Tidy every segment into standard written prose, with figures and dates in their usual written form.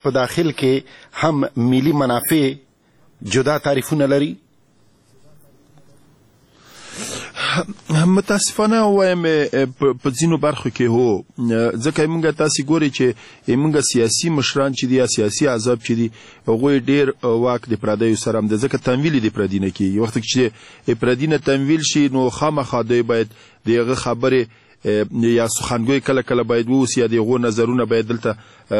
په داخل کې هم ملي منافع جدا تعریفونه لري؟ متاسفانه وایم په ځینو برخو کې هو، ځکه موږ تاسې ګورئ چې موږ سیاسي مشران چې دي یا سیاسي احزاب چې دي هغوی ډېر واک د پردیو سره هم ده، ځکه تمویل یې د پردي نه کېږي. وخت چې پردي نه تمویل شي نو خامخا دوی باید د هغه خبرې یا سخنګوی کله کله باید ووسي یا د هغو نظرونه باید دلته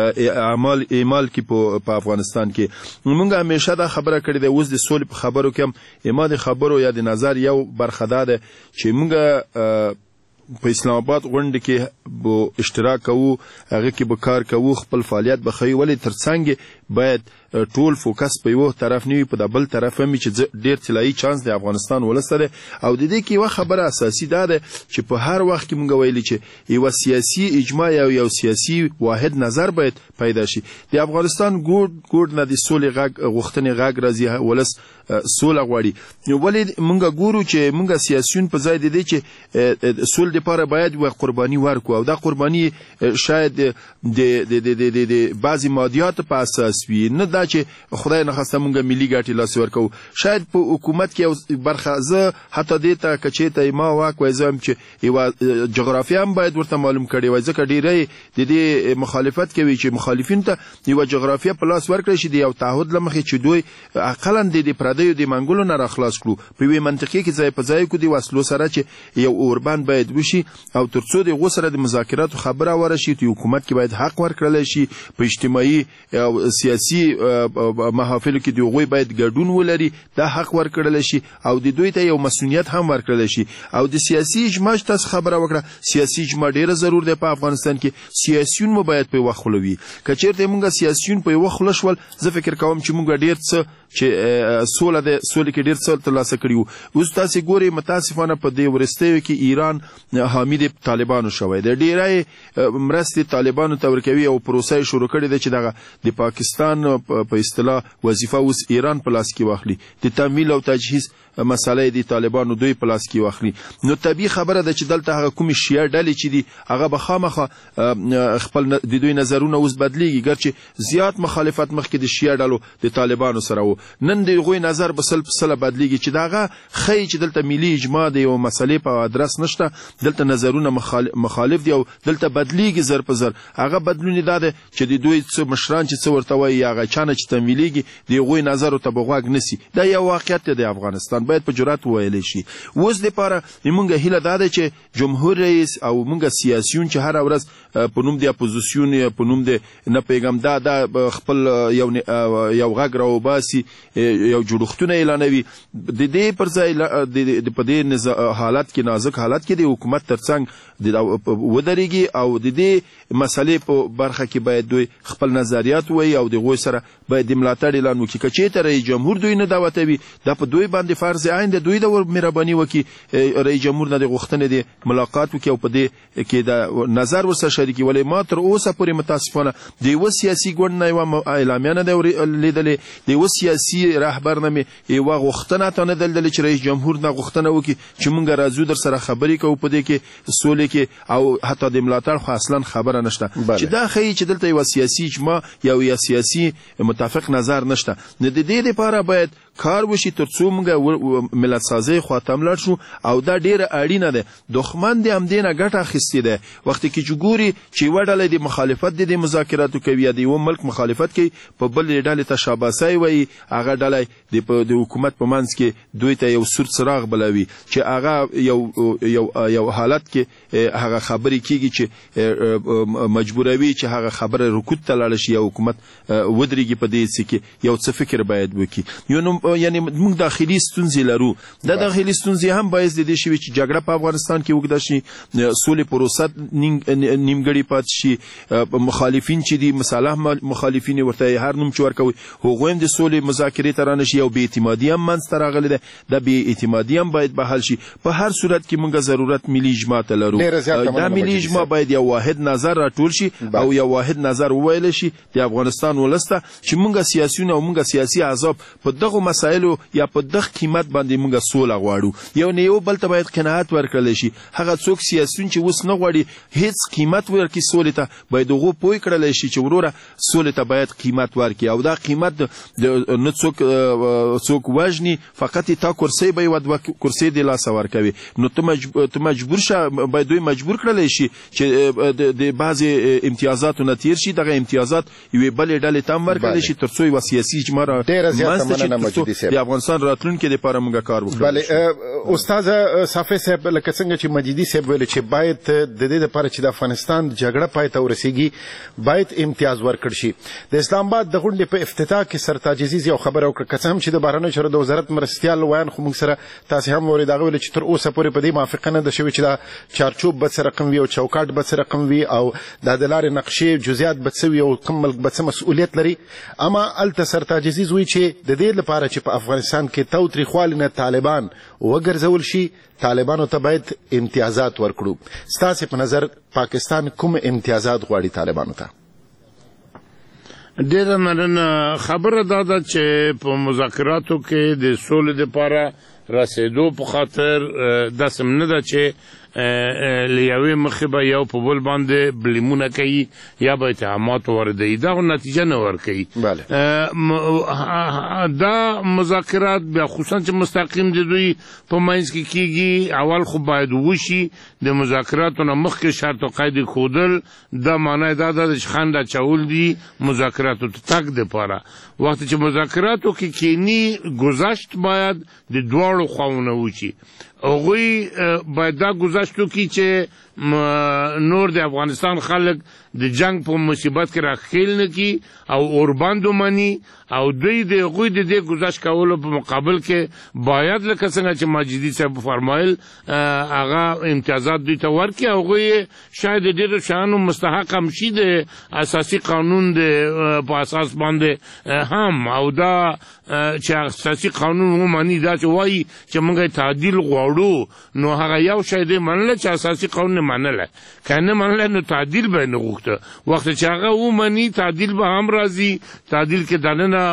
اعمال کې په افغانستان کې. موږ همیشه دا خبره کړې ده، اوس د سولې په خبرو کې هم ما د خبرو یا د نظر یو برخه دا ده چې موږ په اسلام آباد غونډه کې اشتراک کوو، هغه کې به کار کوو، خپل فعالیت به ښیو، ولې ترڅنګ باید ټول فوکس په یو طرف نه وي، په د بل طرف هم چې ډېر طلایي چانس د افغانستان ولس ته دی. او د دې کې یوه خبره اساسي دا ده چې په هر وخت کې موږ ویلي چې یوه سیاسي اجماع یا یو سیاسي واحد نظر باید پیدا شي. د افغانستان ګوډ نه د سولې غږ غوښتنې غږ راځي، ولس سوله غواړي. ولې موږ ګورو چې موږ سیاسیون په ځای د دې چې سولې دپاره باید یوه قرباني ورکړو، او دا قرباني شاید د بعضې مادیاتو په اساس وي، نه دا چې خدای نخواسته موږ ملي ګټې لاسې ورکوو. شاید په حکومت کې یو برخه زه حتی دې ته که چېرته ما واک وای زه هم چې یوه جغرافیه هم باید ورته معلوم کړې وای، ځکه ډېری د دې مخالفت کوي چې مخالفینو ته یوه جغرافیه په لاس ورکړی شي د یو تعهد له مخې چې دوی اقلا د پردیو د منګلو نه راخلاص کړو، په یوې منطقې کې ځای په ځای کړو د وسلو سره چې یو اوربند باید وشي، او تر څو د هغو سره د مذاکراتو خبره ورشي، د حکومت کې باید حق ورکړلی شي، په اجتماعي او سیاسي محافلو کې د هغوی باید ګډون ولري، دا حق ورکړلی شي، او د دوی ته یو مسؤلیت هم ورکړلی شي. او د سیاسي اجماع چې تاسو خبره وکړه، سیاسي اجماع ډېره ضرور دی په افغانستان کې. سیاسیون مو باید په یوه خوله وي، که چېرته موږ سیاسیون په یوه خوله شول، زه فکر کوم چې موږ ډېر څه چې سولې کې ډېر څه ترلاسه کړي وو. اوس تاسې ګورئ متاسفانه په دې وروستیو کې ایران حامی د طالبانو شوی دی، ډېری مرستې طالبانو ته ورکوي او پروسه یې شروع کړې ده چې دغه د پاکستان په اصطلاح وظیفه اوس ایران په لاس کې واخلي، د تمویل او تجهیز مسله د طالبانو دوی په لاس کې واخلي. نو طبیعي خبره ده چې دلته هغه کومې شیعه ډلې چې دي هغه به خامخا خپل د دوی نظرونه اوس بدلیږي، ګرچې زیات مخالفت مخکې د شیعه ډلو د طالبانو سره و، نن د هغوی نظر په سل په سله بدلیږي چې د هغه ښیي چې دلته ملي اجماع د یو مسلې په ادرس نشته، دلته نظرونه مخالف دي او دلته بدلیږي زر په زر. هغه بدلون یې دا دی چې د دوی څه مشران چې څه ورته وایي یا هغه چا نه چې تمویلېږي د هغوی نظرو ته به غوږ نیسي. دا یو واقعیت دی د افغانستان، باید په جرات وویلی شي. اوس دپاره زموږ هیله دا ده چې جمهور رئیس او موږ سیاسیون چې هره ورځ په نوم د اپوزیسیون یا په نوم د نه پوهېږم دا خپل یو غږ راوباسي، یو جوړښتونه اعلانوي، د دې پر ځای په دې حالت کې نازک حالت کې د حکومت ترڅنګ ودرېږي او د دې مسلې په برخه کې باید دوی خپل نظریات ووایي او د هغوی سره باید د ملاتړ اعلان وکړي. که چېرته رئیس جمهور دوی نه دعوتوي، دا په دوی باندې فرض عین ده، دوی د مهرباني وکړي رئیس جمهور نه د غوښتنې د ملاقات وکړي او په دې کې د نظر ورسره شریکي. ولې ما تر اوسه پورې متاسفانه د یوه سیاسي ګوند نه یوه اعلامیه نه ده لیدلې، د یوه سیاسي رهبر نه مې یوه غوښتنه حتی نه ده لیدلې چې رئیس جمهور نه غوښتنه وکړي چې موږ راځو در سره خبرې کوو په دې کې سولې کې، او حتی د ملاتړ خو اصلا خبره نشته، چې دا ښیي چې دلته یوه سیاسي اجماع یا یو سیاسي متفق نظر نشته. نو د دې دپاره باید کار وشي تر څو موږ ملت سازۍ خواته هم لاړ شو، او دا ډېره اړینه ده. دښمن د همدې نه ګټه اخیستې ده. وختې کې چې ګوري چې یوه ډله د مخالفت د مذاکراتو کوي یا د یوه ملک مخالفت کوي، په بلې ډلې ته شاباسۍ وایي، هغه ډله د حکومت په منځ کې دوی ته یو سور څراغ بلوي چې هغه یو حالت کې هغه خبرې کېږي چې مجبوروي چې هغه خبره رکود ته لاړه شي یا حکومت ودرېږي. په دې څه کې یو څه فکر باید وکړي. یعنې موږ داخلي ستونزې لرو. دا داخلي ستونزې هم باعث د دې شوي چې جګړه په افغانستان کې اوږده شي، سولې پروسه نیمګړې پاتې شي، مخالفین چې دي مسلح مخالفین ورته هر نوم چې ورکوي هغوی هم د سولې مذاکرې ته رانه شي، او بې اعتمادي هم منځته راغلې ده. دا بې اعتمادي هم باید بحل شي. په هر صورت کې موږ ضرورت ملي اجماع ته لرو. دا ملي اجماع باید یو واحد نظر راټول شي او یو واحد نظر وویلی شي د افغانستان ولس ته چې موږ سیاسیون او موږ سیاسي احزاب په دغو مسایلو یا په دغه قیمت باندې موږ سوله غواړو یو نه یو بل ته باید قناعت ورکړل شي هغه څوک سیاسيون چې اوس نه غواړي هیڅ قیمت ورکړي سولې ته باید هغه پوه کړل شي چې وروره سولې ته باید قیمت ورکړي او دا قیمت نه څوک وژني فقط تا کرسي به یو کرسي د لاس ورکوي نو ته مجبور شه باید دوی مجبور کړل شي چې د بعضی امتیازاتو نه تیر شي دغه امتیازات یوې بلې ډلې ته هم ورکړل شي تر څو یوه سیاسي اجماع د افغانستان راتلونکي دپاره موږ کار وکړو. استاد صافی صاحب لکه څنګه چې مجیدي صاحب ویل چې باید د دې لپاره چې د افغانستان جګړه پای ته ورسیږي باید امتیاز ورکړ شي. د اسلام آباد د غونډې په افتتاح کې سرتاج عزیز یو خبره وکړه که څه هم چې د بهرنیو چارو د وزارت مرستیال ویان خو موږ سره تاسې هم اورېد هغه ویل چې تر اوسه پورې په دې موافقه نه ده شوې چې دا چارچوب به څه رقم وي او چوکاټ به څه رقم وي او دا د لارې نقشې جزئیات به څه وي او کوم ملک به څه مسؤلیت لري. اما هلته سرتاج عزیز وایي چې د دې لپاره چې په افغانستان کې تاوتریخوالي نه طالبان وګرځول شي طالبانو ته باید امتیازات ورکړو. ستاسې په نظر پاکستان کوم امتیازات غواړي طالبانو ته؟ ډیره مننه. خبره دا ده چې په مذاکراتو کې د سولې دپاره رسېدو په خاطر داسې نه ده چې له یوې مخې به یو په بل باندې بلیمونه کوي یا به اتهامات واردوي دغه نتیجه نه ورکوي. دا مذاکرات بیا خصوصا چې مستقیم د دوی په منځ کې کیږي اول خو باید وشي د مذاکراتو نه مخکې شرط و قید ښودل دا معنی دا ده چې خنډ اچول دي مذاکراتو ته تګ دپاره. وخت چې مذاکراتو کې کینی گذشت باید د دواړو خواونه وشي هغوی باید دا گذشت وکړي چې نور د افغانستان خلک د جنگ په مصیبت کې راخیل نه کړي او اوربند ومني او دوی د هغوی د دې گذشت کولو په مقابل کې باید لکه څنګه چې ماجدي صاحب فرمایل هغه امتیازات دوی ته ورکړي هغوی شاید د ډېرو شیانو مستحق هم شي د اساسي قانون په اساس باندې هم او دا چې اساسي قانون ومني دا چې وایي چې موږ تعدیل غواړو نو هغه یو شی دی منله چې اساسي قانون نه منله که نه منله نو تعدیل به نه غوښته وخت چې هغه ومني تعدیل به هم راځي تعدیل کې دننه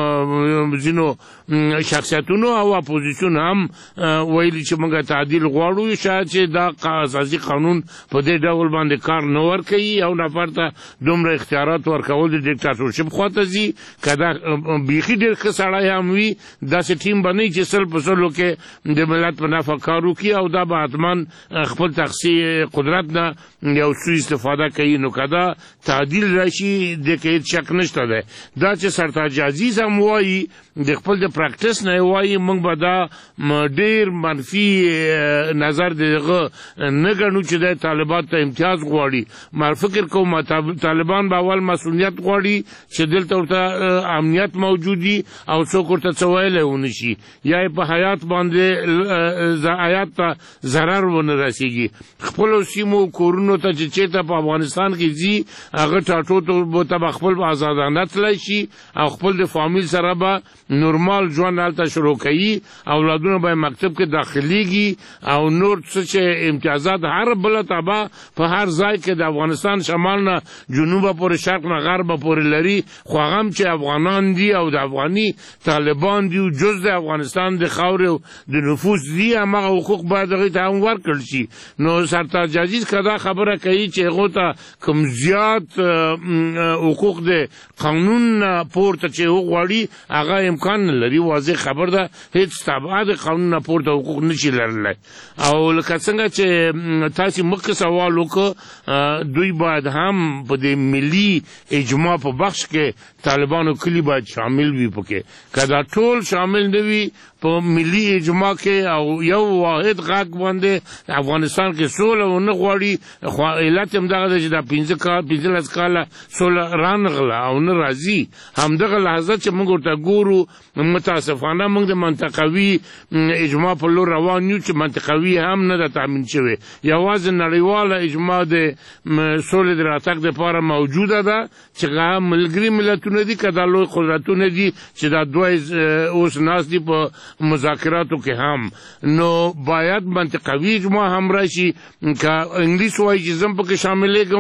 ځینو شخصیتونو او اپوزیسیون هم ویلي چې موږ تعدیل غواړو شاید چې دا اساسي قانون په دې ډول باندې کار نه ورکوي او نفر ته دومره اختیارات ورکول د ډیکټاتورشپ خواته ځي که دا بیخي ډېر ښه سړی هم وي داسې ټیم به نه وي چې سل په سلو کې د ملت په نفع کار وکړي او دا به حتما خپل تخصیص قدرت نه یو څه استفاده کوي نو که دا تعدیل راشي دې کې هېڅ شک نشته دی. دا چې سرتاج عزیز هم وایي د خپل د پراکټس نه وایي موږ به دا ډېر منفي نظر دغه نه ګڼو چې دی طالبان ته امتیاز غواړي. ما فکر کوم طالبان به اول مسؤلیت غواړي چې دلته ورته امنیت موجود وي او څوک ورته څه ویلی ونه شي یا یې په حیات باندې حیات ته ضرر ونه رسېږي. خپلو سیمو کورونو ته چې چېرته په افغانستان کې ځي هغه ټاټو ته به خپل ازادانه تللی شي او خپل د فامیل سره به نورمال ژوند هلته شروع کوي اولادونه به مکتب کې داخلیږي او نور څه چې امتیازات هر بله تبه په هر ځای کې د افغانستان شمال نه جنوبه پورې شرق نه غربه پورې لري خو هغه هم چې افغانان دي او د افغاني طالبان دي او جز د افغانستان د خاورې او د نفوس دي همغه حقوق باید هغوی ته هم ورکړل شي. نو سرتاج عزیز که دا خبره کوي چې هغو ته کوم زیات حقوق د قانون نه پورته چې وغواړي هغه امکان نه لري واضح خبر ده هیڅ تبعه د قانون نه پورته حقوق نشي لرلی او لکه څنګه چې تاسې مخکې سوال وکړه دوی باید هم په د ملي اجماع په بخش کې طالبانو کلي باید شامل وي پکې که دا ټول شامل نه وي په ملي اجماع کې او یو واحد غږ باندې افغانستان کې سوله ونه غواړي خو علت هم دغه ده چې دا 15 کاله سوله رانغله او نه راځي همدغه لحظه چې موږ ورته ګورو متاسفانه موږ د منطقوي اجماع په لور روان یو چې منطقوي هم نه ده تامین شوې یوازې نړیواله اجماع د سولې د راتګ دپاره موجوده ده چې هغه ملګري ملتونه دي که دا لوی قدرتونه دي چې دا دوه اوس ناست دي په مذاکراتو کې هم نو باید منطقوي اجماع هم راشي که انګلیس وایي چې زم پکې شاملېږم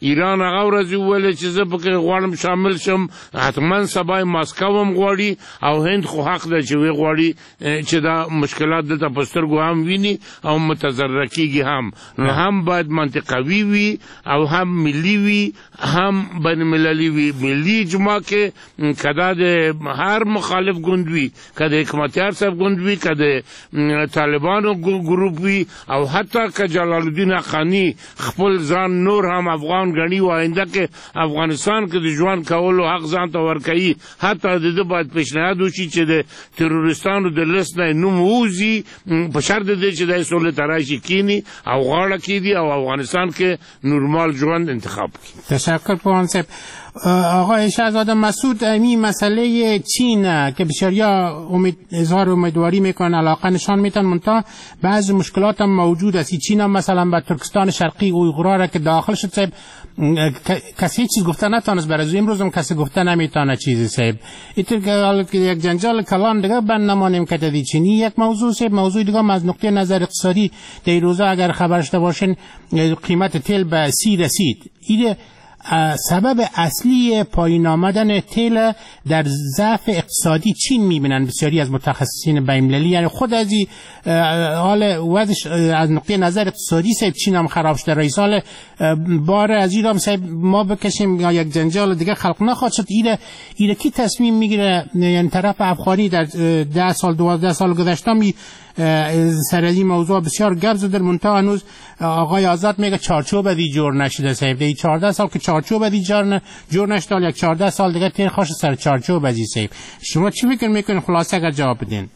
ایران هغه ورځ وویل چې زه پکې غواړم شامل شم، حتما سبا ماسکو هم غواړي او هند خو حق ده چې وی غواړي چې دا مشکلات دلته په سترګو هم ویني او متضرر کیږي هم. نو هم باید منطقوي وي او هم ملي وي هم بین المللي وي. ملي اجماع کې کدا د هر مخالف ګوند وي، کدا حکمتیار صاحب ګوند وي، کدا طالبانو ګروپ وي او حتی که جلال الدین حقانی خپل ځان نور هم افغان غني و آینده کې افغانستان کې د ژوند کولو حق ځان ته ورکوي، حتی د باید پیشنهاد وشي چې د تروریستانو د لیست نه نوم ووځي په شرط دی چې د سولې ته راشي کینی او غاړه کیدي او افغانستان کې نورمال ژوند انتخاب کړي. تشکر پوان صاحب. آقای شهزاده مسعود، این مسئله چین که بسیاریا اظهار امیدواری میکنن، علاقه نشان میتن، منتها بعض مشکلات هم موجود است. چین هم مثلا به ترکستان شرقی اویغورا را که داخل شد صاحب کسی چیز گفته نتانست، برای امروز هم کسی گفته نمیتونه چیزی صاحب. اینطور که یک جنجال کلان دیگه بند نمانیم که تدی چینی یک موضوع صاحب. موضوع دیگه از نقطه نظر اقتصادی در روزا اگر خبر داشته باشین قیمت تیل به 30 رسید. این سبب اصلی پایین آمدن تیل در ضعف اقتصادی چین میبینن بسیاری از متخصصین بین‌المللی. یعنی خود از حال وضعش از نقطه نظر اقتصادی صاحب چین هم خراب شده. رئیس حال بار از ایران صاحب ما بکشیم یا یک جنجال دیگه خلق نخواد شد. ایره کی تصمیم میگیره؟ یعنی طرف افغانی در 10 سال 12 سال گذشته سر از این موضوع بسیار گپ زده، منتها هنوز آقای آزاد میگه چارچوب دی جور نشده صاحب. دی 14 سال که چارچوب دی جور نشده، یک 14 سال دیگه تیر خوش سر چارچوب دی صاحب. شما چی فکر میکنین؟ خلاصه اگر جواب بدین.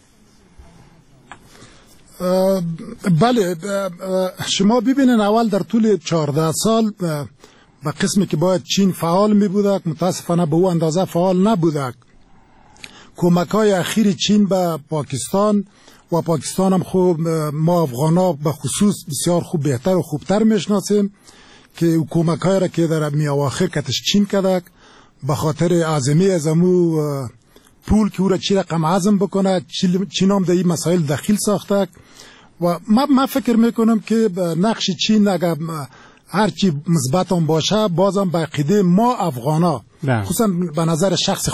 بله، شما ببینین اول در طول 14 سال به قسمی که باید چین فعال می بودک متاسفانه به او اندازه فعال نبودک. کمک‌های اخیر چین به پاکستان و پاکستان هم خوب ما افغانا به خصوص بسیار خوب بهتر و خوبتر میشناسیم که کمک‌های را که در می اواخر کتش چین کدک به خاطر عزمی از امو پول که او را چی رقم عزم بکنه. چین هم در این مسائل دخیل ساختک و ما فکر میکنم که نقش چین اگر هرچی مثبت هم باشه بازم به عقیده ما افغانا خصوصا به نظر شخص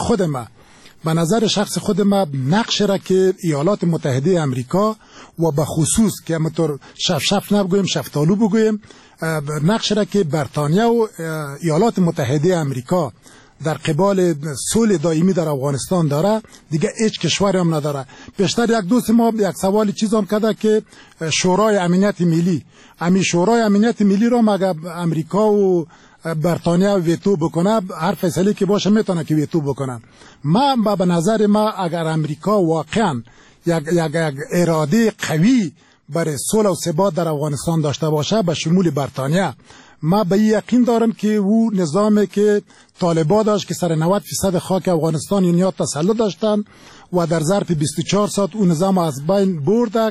خود ما نقش را که ایالات متحده امریکا و به خصوص که همونطور شف نبگویم شفتالو بگویم، نقش را که بریتانیا و ایالات متحده امریکا در قبال صلح دائمی در افغانستان داره دیگه هیچ کشوری هم نداره. بیشتر یک دوست ما یک سوال چیز هم کرده که شورای امنیت ملی، شورای امنیت ملی را مگه امریکا و بریتانیا ویتو بکنه، هر فیصله که باشه میتونه که ویتو بکنن. ما به نظر ما اگر امریکا واقعا یک اراده قوی برای صلح و ثبات در افغانستان داشته باشه به شمول بریتانیا، ما به یقین دارم که او نظامی که طالبان داشت که سر 90% خاک افغانستان اینیا تسلط داشتن و در ظرف 24 ساعت اون نظام از بین بردک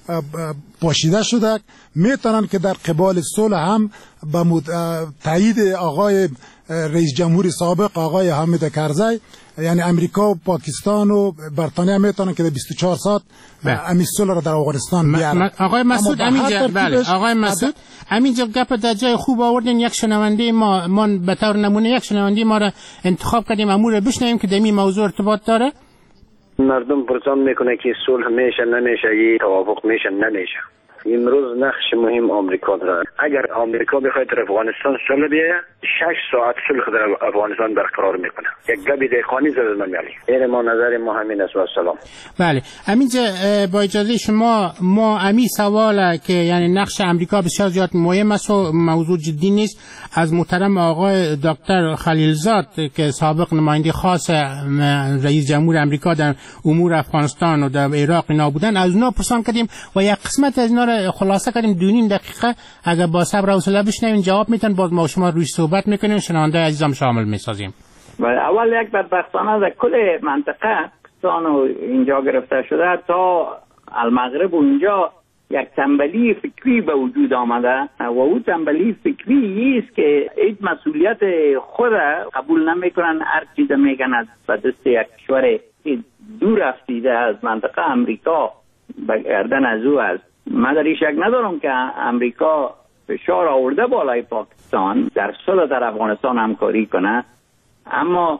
پاشیده شده، میتونن که در قبال صلح هم به تایید آقای رئیس جمهور سابق آقای حامد کرزی، یعنی امریکا و پاکستان و بریتانیا میتونن که در 24 ساعت امی صلح را در افغانستان بیارن. آقای مسعود آقای مسعود همینجا گپ در جای خوب آوردین. یک شنونده ما به طور نمونه یک شنونده ما را انتخاب کردیم، امور بشنویم که دمی موضوع ارتباط داره. مردم پرسان میکنه که صلح میشه نمیشه، یه توافق میشه نمیشه. امروز نقش مهم آمریکا داره. اگر آمریکا بخواد در افغانستان صلح بیاره 6 ساعت صلح در افغانستان برقرار میکنه. یک گبی دهقانی زده نمیالی. این ما نظر ما همین است و سلام. بله همینجا با اجازه شما ما امی سواله که یعنی نقش آمریکا بسیار زیاد مهم است و موضوع جدی نیست، از محترم آقای دکتر خلیلزاد که سابق نماینده خاص رئیس جمهور آمریکا در امور افغانستان و در عراق اینا بودن، از اونا پرسان کردیم و یک قسمت از اینا رو خلاصه کردیم 2.5 دقیقه. اگر با صبر و حوصله بشنوین جواب میتن، باز ما شما روی صحبت میکنیم، شنونده عزیزم شامل میسازیم. اول یک بدبختانه در کل منطقه پاکستان و اینجا گرفته شده تا المغرب و اینجا یک تنبلی فکری به وجود آمده و اون تنبلی فکری است که هیچ مسئولیت خود قبول نمیکنن، هر چیز میگن از دست یک کشور دور افتیده از منطقه امریکا به گردن از او است. من در این شک ندارم که امریکا فشار آورده بالای پاکستان در صلح در افغانستان همکاری کنه، اما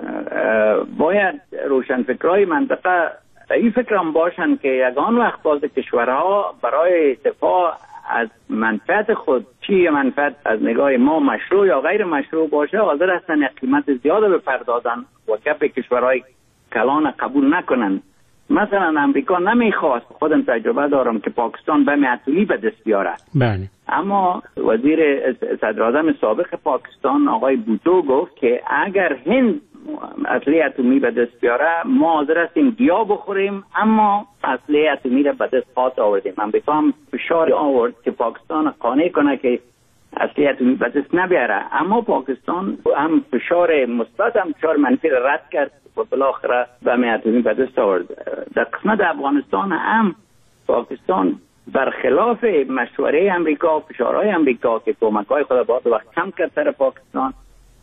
باید روشنفکرای منطقه این فکر هم باشن که یگان وقت باز کشورها برای دفاع از منفعت خود، چی منفعت از نگاه ما مشروع یا غیر مشروع باشه، حاضر هستن قیمت زیاده بپردازن و کف کشورهای کلان قبول نکنن. مثلا امریکا نمیخواست، خودم تجربه دارم، که پاکستان بم اتمی به دست بیاره. بله. اما وزیر صدراعظم سابق پاکستان آقای بوتو گفت که اگر هند اسلحه اتمی به دست بیاره ما حاضر هستیم گیا بخوریم، اما اسلحه اتمی را به دست خواهد آوردیم. امریکا هم فشار آورد که پاکستان قانع کنه که اسلحه اتمی به دست نبیاره، اما پاکستان هم فشار مثبت هم فشار منفی را رد کرد و بالاخره بم اتمی به دست آورد. در قسمت افغانستان هم پاکستان برخلاف مشوره امریکا، فشارهای امریکا که کمک‌های خود بعض وقت کم کرد سر پاکستان،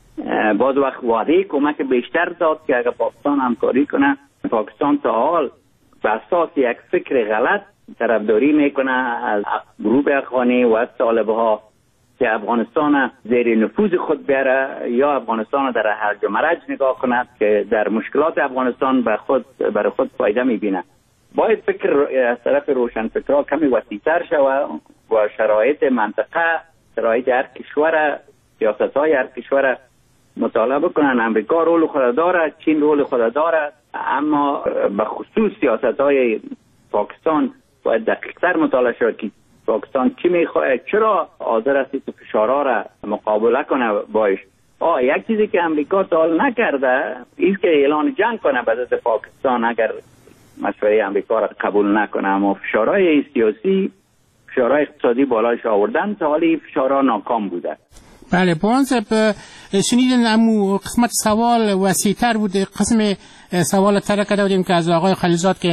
بعض وقت وعده کمک بیشتر داد که اگر پاکستان همکاری کنه، پاکستان تا حال به اساس یک فکر غلط طرفداری میکنه از گروه اخوانی و از طالبها که افغانستان زیر نفوذ خود بیاره یا افغانستان در هرج و مرج نگاه کند که در مشکلات افغانستان برای خود فایده میبینه. باید فکر از طرف روشنفکرها کمی وسیع‌تر شود و شرایط منطقه، شرایط هر کشور، سیاست‌های هر کشور مطالعه بکنن. امریکا رول خود داره، چین رول خود داره، اما به خصوص سیاست‌های پاکستان باید دقیق‌تر مطالعه شود که پاکستان چی میخواد، چرا حاضر است که فشارها را مقابله کنه باش. یک چیزی که امریکا تا حال نکرده این که اعلان جنگ کنه به ضد پاکستان اگر مشورت امریکا را قبول نکنه، اما فشارهای سیاسی، فشارهای اقتصادی بالایش آوردن، تا حالی فشارها ناکام بوده. بله پوانسب شنیدن امو قسمت سوال وسیع‌تر بود. قسم سوال ترک دادیم که از آقای خلیزاد که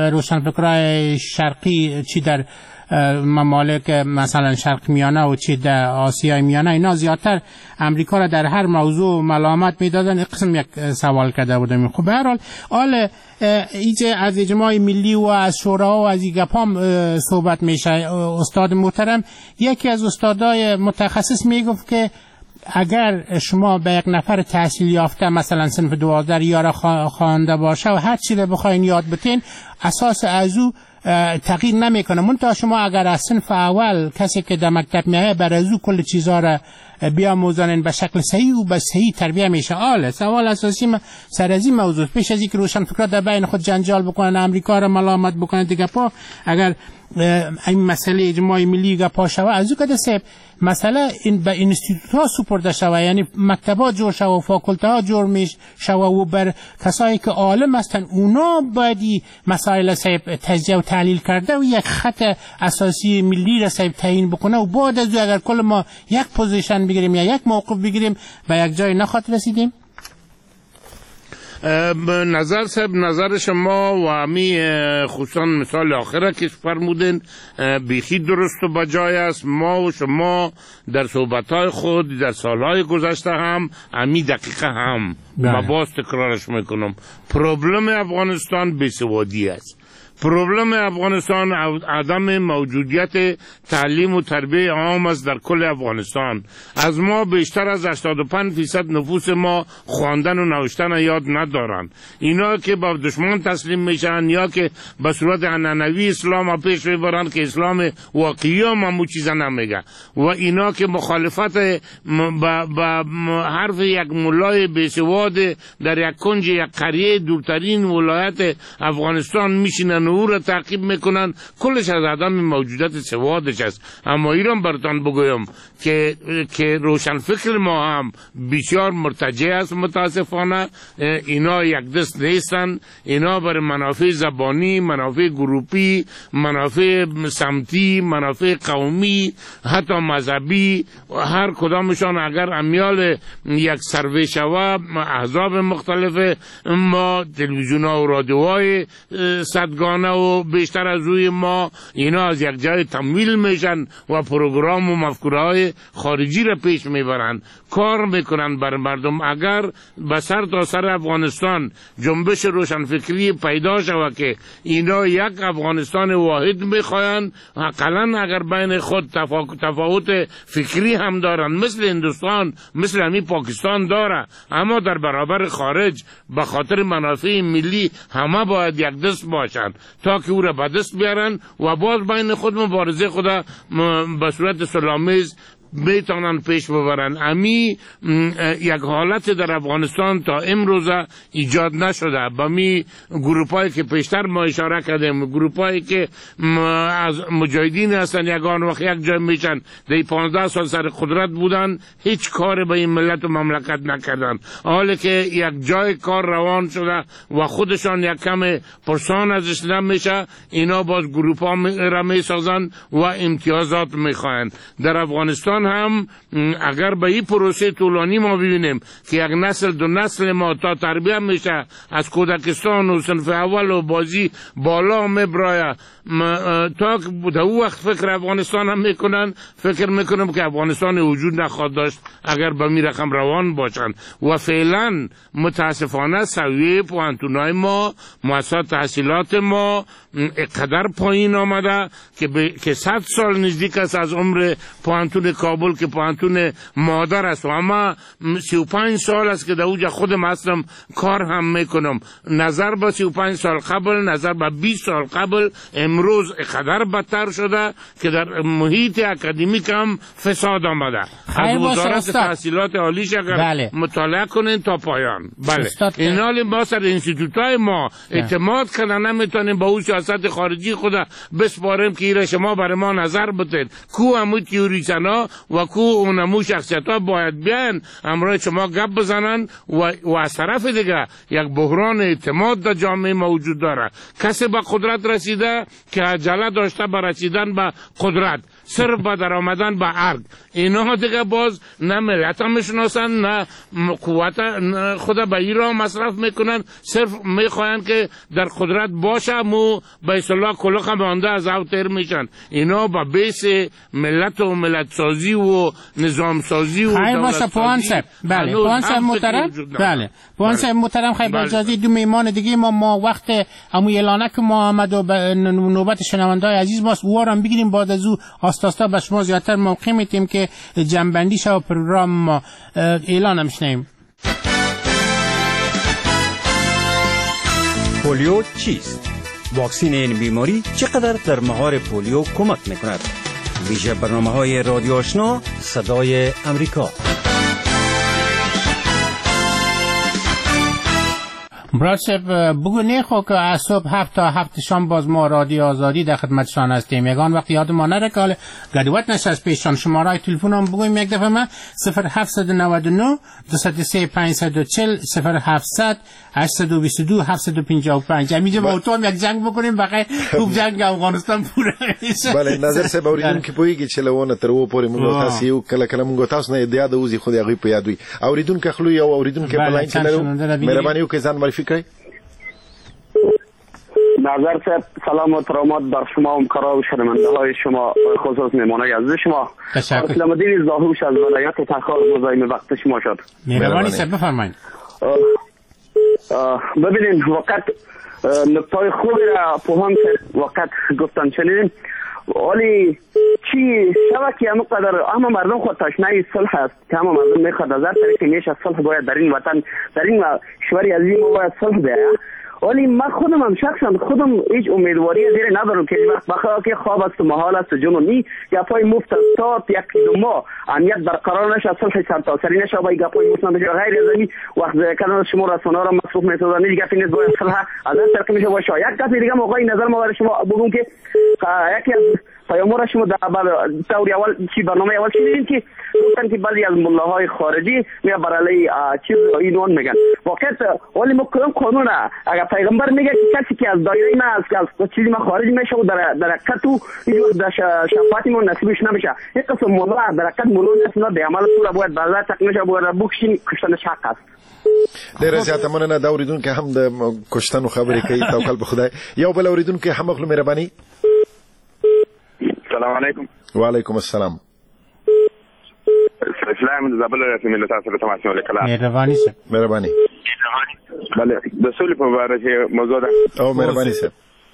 روشنفکرای شرقی چی در ممالک مثلا شرق میانه و چی در آسیای میانه اینا زیادتر امریکا را در هر موضوع ملامت میدادن. قسم یک سوال کرده بودیم. خب به هر حال ایجه از اجماع ملی و از شورا و از این گپام صحبت میشه. استاد محترم یکی از استادای متخصص میگفت که اگر شما به یک نفر تحصیل یافته مثلا صنف 12 یا را خوانده باشه و هر چی رو بخواین یاد بتین اساس از او تغییر نمیکنه، منتها شما اگر از صنف اول کسی که در مکتب میایه بر از او کل چیزا را بیاموزانین به شکل صحیح و به صحیح تربیه میشه. سوال اساسی سر از این موضوع پیش از اینکه روشنفکران در بین خود جنجال بکنن، امریکا را ملامت بکنن دیگه اگر این مسئله اجماع ملی گپا شوه از او که صاحب مسئله این به اینستیتوت ها سپرده شوه، یعنی مکتبات جور شوه و فاکولته ها جور میشه شوه و بر کسایی که عالم هستن اونا باید مسائل صاحب تجزیه و تحلیل کرده و یک خط اساسی ملی را صاحب تعیین بکنه و بعد از اگر کل ما یک پوزیشن بگیریم یا یک موقف بگیریم به یک جای نخواهد رسیدیم. نظر شما و همی خصوصا مثال آخره که فرمودین بیخی درست و بجای است. ما و شما در صحبتهای خود در سالهای گذشته هم همی دقیقه هم باز تکرارش میکنم، پروبلم افغانستان بیسوادی است. پروبلم افغانستان عدم موجودیت تعلیم و تربیه عام است در کل افغانستان. از ما بیشتر از 85% نفوس ما خواندن و نوشتن یاد ندارن. اینا که با دشمن تسلیم میشن یا که به صورت عنعنوی اسلام پیش میبرن که اسلام واقعی هم همون چیزا نمیگه و اینا که مخالفت با حرف یک مولای بیسواد در یک کنج یک قریه دورترین ولایت افغانستان میشینن او را تعقیب میکنن، کلش از عدم موجودیت سوادش است. اما ایران براتان بگویم که روشنفکر ما هم بسیار مرتجع است. متاسفانه اینا یک دست نیستن، اینا برای منافع زبانی، منافع گروپی، منافع سمتی، منافع قومی، حتی مذهبی، هر کدامشان اگر امیال یک سروی شوه احزاب مختلف ما تلویزیون ها و رادیوهای صدگانه رسانه و بیشتر از روی ما اینا از یک جای تمویل میشن و پروگرام و مفکوره های خارجی را پیش میبرند، کار میکنن بر مردم. اگر به سر تا سر افغانستان جنبش روشنفکری پیدا شود که اینا یک افغانستان واحد میخواین، حداقل اگر بین خود تفاوت فکری هم دارن مثل هندوستان مثل همین پاکستان داره، اما در برابر خارج به خاطر منافع ملی همه باید یک دست باشند تا که او را به دست بیارن و باز بین خود مبارزه خود به صورت صلح‌آمیز میتونن پیش ببرن. امی یک حالت در افغانستان تا امروز ایجاد نشده. با می گروپایی که پیشتر ما اشاره کردیم، گروپایی که از مجاهدین هستن، یگان وقت یک جای میشن دی 15 سال سر قدرت بودن، هیچ کار به این ملت و مملکت نکردن. حالی که یک جای کار روان شده و خودشان یک کم پرسان ازش نمیشه، اینا باز گروپا را میسازن و امتیازات میخواین. در افغانستان هم اگر به این پروسه طولانی ما ببینیم که یک نسل دو نسل ما تا تربیت میشه، از کودکستان و صنف اول و بازی بالا میبرایه، تا در او وقت فکر افغانستان هم میکنن، فکر میکنم که افغانستان وجود نخواهد داشت اگر به می رقم روان باشن. و فعلا متاسفانه سویه پوانتونای ما، مؤسسات تحصیلات ما اقدر پایین آمده که 100 سال نزدیک است از عمر پوانتون کابل که پوانتون مادر است و اما 35 سال است که در اوجا خودم هستم کار هم میکنم. نظر به 35 سال قبل، نظر به 20 سال قبل، امروز اقدر بدتر شده که در محیط اکادمیک هم فساد آمده. از وزارت تحصیلات عالیش اگر مطالعه کنین تا پایان. بله این حال ما سر انستیتوتای ما اعتماد کنن نمیتونیم با اون سیاست خارجی خود بسپاریم که ایره شما برای ما نظر بتید. کو همو تیوریسنا و کو اونمو شخصیت ها باید بیان امروز شما گپ بزنن و از طرف دیگه یک بحران اعتماد در جامعه موجود داره. کسی به قدرت رسیده که عجله داشته به رسیدن به قدرت، صرف به در آمدن به ارگ. اینا دیگه باز نه ملت هم میشناسن نه قوت خود به ایران مصرف میکنن، صرف میخواین که در قدرت باشه مو به اصطلاح کلوخ مانده از او تیر میشن. اینا با بیس ملت و ملت سازی و نظام سازی و دولت سازی. بله پوانسب محترم، بله پوانسب محترم، خیلی با اجازه دو میمان دیگه ما وقت امو اعلانه که ما آمد و نوبت شنونده‌های عزیز ماست وارم بگیریم. بعد از او آستاستا به شما زیادتر موقع میتیم که جنبندی شو پروگرام ما اعلانم شنیم. پولیو چیست؟ واکسین این بیماری چقدر در مهار پولیو کمک میکند؟ ویژه برنامه‌های رادیو آشنا صدای امریکا. برادر بگو نیخو که از صبح 7 تا 7 شام باز ما رادیو آزادی در خدمتشان هستیم. یگان وقتی یاد ما نره که گدوت نشه از پیشان. شماره تلفن هم بگویم یک دفعه ما 0799 203 540 0700 822 755. همینجا با تو هم یک جنگ بکنیم بقیه خوب جنگ افغانستان پوره میشه. بله نظر سه باوریدون که پویږي چې لونه تر و پورې موږ تاسو یو کله کله موږ تاسو نه د یاد اوزي خو دغه په یاد وي اوریدون که خلو یو اوریدون که بلاین چې لرو مهرباني وکړئ ځان معرفي کړئ. نظر صاحب سلام و احترامات بر شما و همکاران و شنونده های شما، خصوص مهمانای عزیز شما. اسلام الدین زاهوش از ولایت تخار مزاحم وقت شما شد. مهربانی صاحب بفرمایید. ببینید وقت نکته خوبی را پوهان که وقت گفتن شنیدیم، ولی چی شود که همه مردم خود تشنه صلح است که همه مردم میخواد از هر طریقی میشه صلح باید در این وطن در این کشور عظیم باید صلح بیاید. ولی من خودم هم شخصا خودم هیچ امیدواری زیر ندارم که وقت بخواه که خواب است و محال است و جنونی گپای مفت تا یک دو ماه امنیت برقرار نشه، صلح سرتاسری نشه و گپای مفت نشه غیر از این وقت کنار شما رسانه‌ها را مصروف می‌سازن این گپی نیست باید صلح از این طریق میشه باشه. یک گپ دیگه موقعی نظر ما برای شما بگم که یکی از پیامو شما در طور اول چی برنامه اول شنیدین که گفتن که بعضی از ملاهای خارجی میاد برای چیز اینون میگن واقعا ولی ما قانون اگر پیغمبر میگه که کسی که از دایره ما از چیزی ما خارج میشه و در حقیقت او در شفاعت ما نصیبش نمیشه یک قسم مولا در حقیقت مولا نسنا به عمل تو باید بازار تکنش باید بکشین کشتنش حق است. ډیره زیاته مننه دا اوریدونکو هم د کشتنو خبرې کوي توکل په خدای یو بل اوریدونکو هم خپل مهرباني. السلام علیکم. وعلیکم السلام. اسلام زابل رسمي ملت سره تماس وکړه. مهرباني سه. مهرباني. بله د سولې په اړه چې موضوع ده. او مهرباني سه.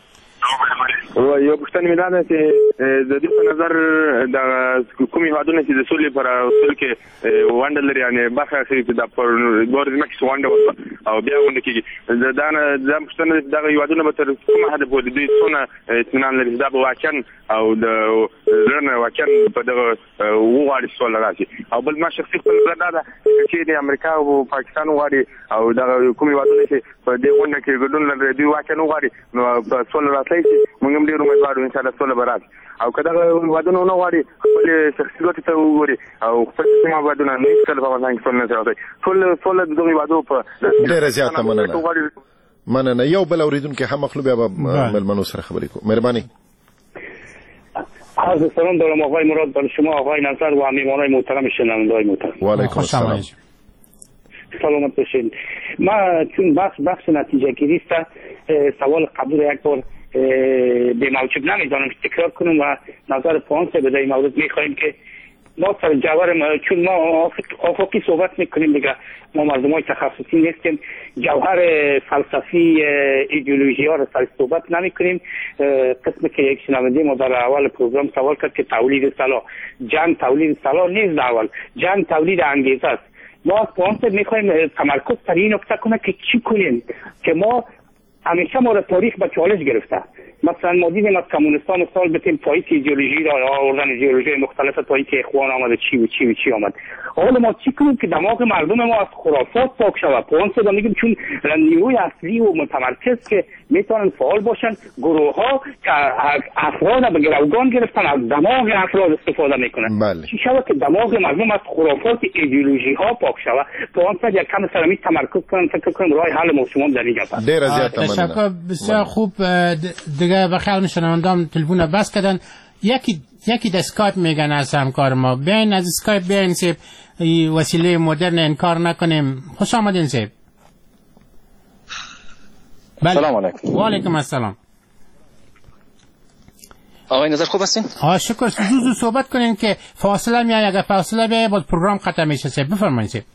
یو پوښتنه مې ده چې د دې په نظر د کومې هیوادونو چې د سولې پر اصول کې ونډه لري یعنې برخه اخلي چې د ګورځمه کې ونډه وکړي او بیا ونډه کېږي دا پوښتنه دغه هیوادونه به تر کومه حده پورې دوی څونه اطمینان لري چې دا به واقعا او د زړه نه واقعا په دغه وغواړي سوله راشي او بل ما شخصي خپل نظر دا ده چې د امریکا او پاکستان وغواړي او دغه کومې هیوادونه چې په دې ونډه کې ګډون لري دوی واقعا وغواړي نو په سوله راتلی شي موږ هم ډېر امیدوار ان شاء الله سوله به راشي او که دغه هیوادونه ونه غواړي خپل شخصي ګټې ته وګوري او خپل سیمه هیوادونه نه هېڅکله په افغانستان کې سوله نه شي راوړی سوله د دغو هیوادو په ډېره زیاته مننه یو بل اورېدونکی هم اخلو بیا به مېلمنو سره خبرې کوو. مهرباني. عرض سلام دارم آقای مراد بر شما آقای نظر و میهمانان محترم شنونده‌های محترم. و علیکم السلام. سلامت باشین. ما چون بخش نتیجه گیری است سوال قبل یک بار به موجب نمیدانم تکرار کنم و نظر پانس به این مورد میخواهیم که ما سر جوهر چون ما افقی صحبت میکنیم دیگه ما مردم های تخصصی نیستیم جوهر فلسفی ایدئولوژی ها رو سر صحبت نمیکنیم. قسمی که یک شنونده ما در اول پروگرام سوال کرد که تولید سلاح جنگ تولید سلاح نیست اول جنگ تولید انگیزه است. ما از پانس میخواهیم تمرکز سر این نکته کنه که چی کنیم که ما همیشه ما را تاریخ به چالش گرفته. مثلا ما دیدیم از کمونستان سال بتیم پاییت ایدئولوژی را آوردن ایدئولوژی مختلف تا اینکه اخوان آمد چی آمد. حالا ما چی کنیم که دماغ مردم ما از خرافات پاک شود. پانس دا میگیم چون نیروی اصلی و متمرکز که میتونن فعال باشن گروه ها که افراد به گروگان گرفتن از دماغ افراد استفاده میکنن. بله. چی شود که دماغ مردم از خرافات ایدئولوژی ها پاک شود. پانس یک کم سرمی تمرکز کنن فکر کنم راه حل ما در اینجا است. تشکر بسیار خوب. دیگه بخیر شنوندام تلفن بس کردن. یکی د اسکایپ میگن از همکار ما بیاین از اسکایپ بیاین سیب وسیله مدرن انکار نکنیم. خوش آمدین سیب. سلام علیکم. و علیکم السلام. آقای نظر خوب هستین؟ شکر. زود صحبت کنین که فاصله میای اگر فاصله بیای باز پروگرام ختم میشه سیب. بفرمایید سیب.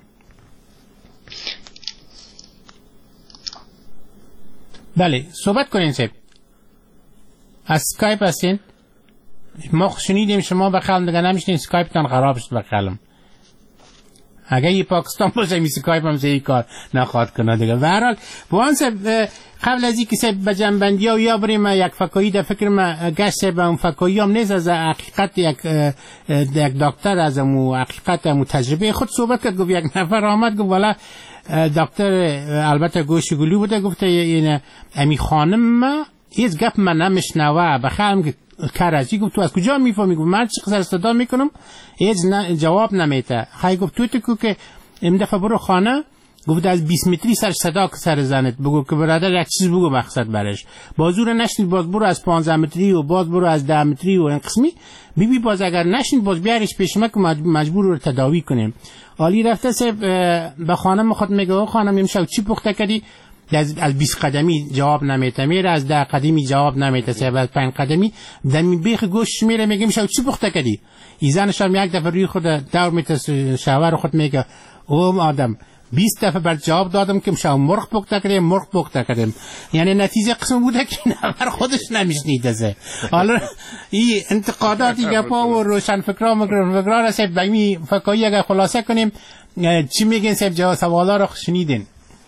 بله صحبت کنین سیب. از اسکایپ هستین؟ ما شنیدیم شما بخلم دیگه نمیشنین اسکایپتان خراب شد بخلم. اگه یه پاکستان باشه می اسکایپ هم زی کار نخواد کنه دیگه. به هر حال وانس قبل از اینکه سب به جنبندی ها یا بریم یک فکایی در فکر ما گشت به اون فکایی هم نیست از حقیقت یک دکتر از امو حقیقت امو تجربه خود صحبت کرد. گفت یک نفر آمد گفت والا دکتر البته گوشگلی بوده گفته این امی خانم هیچ گپ من نمیشنوه بخوام که کرجی. گفت تو از کجا میفهمی؟ گفت من چقدر صدا میکنم هیچ جواب نمیده. خیلی گفت تو که این دفعه برو خانه گفت از 20 متری صدا سر زنت بگو که برادر یک چیز بگو مقصد برش بازور نشنید باز برو از 15 متری و باز برو از 10 متری و این قسمی بی باز اگر نشنید باز بیارش پیش ما که مجبور رو تداوی کنیم. عالی رفته سه به خانم خود میگه خانم امشب چی پخته کردی؟ از 20 قدمی جواب نمیده. میره از 10 قدمی جواب نمیده. سه از 5 قدمی دمی بیخ گوش میره میگه امشب چی پخته کردی؟ این زنش هم یک دفعه روی خود دور میته شوهر خود میگه او آدم 20 دفعه بر جواب دادم که امشب مرغ پخته کردیم. یعنی نتیجه قسم بوده که نفر خودش نمیشنیده زه. حالا این انتقاداتی گپا و روشن فکران هست بایمی فکایی اگر خلاصه کنیم چی میگین سیب جواب سوالا رو شنیدین؟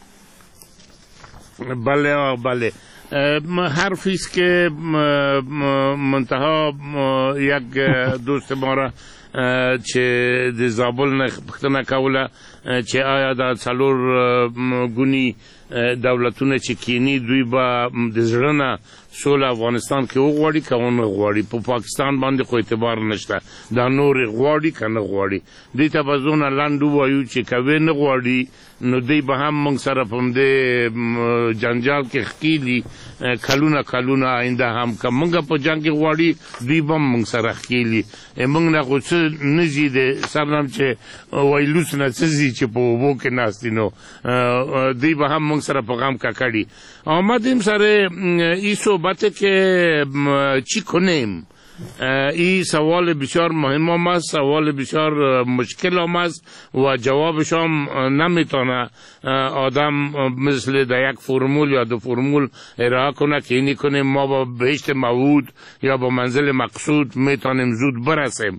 بله حرفیست که منتها یک دوست ما را چې د زابل نه پوښتنه کوله چې آیا دا څلور ګوني دولتونه چې کینی دوی به د زړه نه سوله افغانستان کې وغواړي که ونه غواړي. په پاکستان باندې خو اعتبار نشته، دا نور غواړي که نه غواړي. دوی ته به زونه لنډ ووایو چې که وی نه غواړي نو دوی به هم موږ سره په همدې جنجال کې ښکېلي کلونه آینده هم که موږ په جنګ کې غواړي دوی به هم موږ سره ښکېلي. موږ نه خو څه نه ځي د سر نه چې ویلوس نه څه ځي چې په اوبو کې ناست دي، نو دوی به هم موږ سره په غم ککړي. آمدیم سر این صحبت که چی کنیم. این سوال بسیار مهم هم است، سوال بسیار مشکل هم است و جوابش هم نمیتونه آدم مثل در یک فرمول یا دو فرمول ارائه کنه که اینی کنیم ما با بهشت موعود یا با منزل مقصود میتونیم زود برسیم.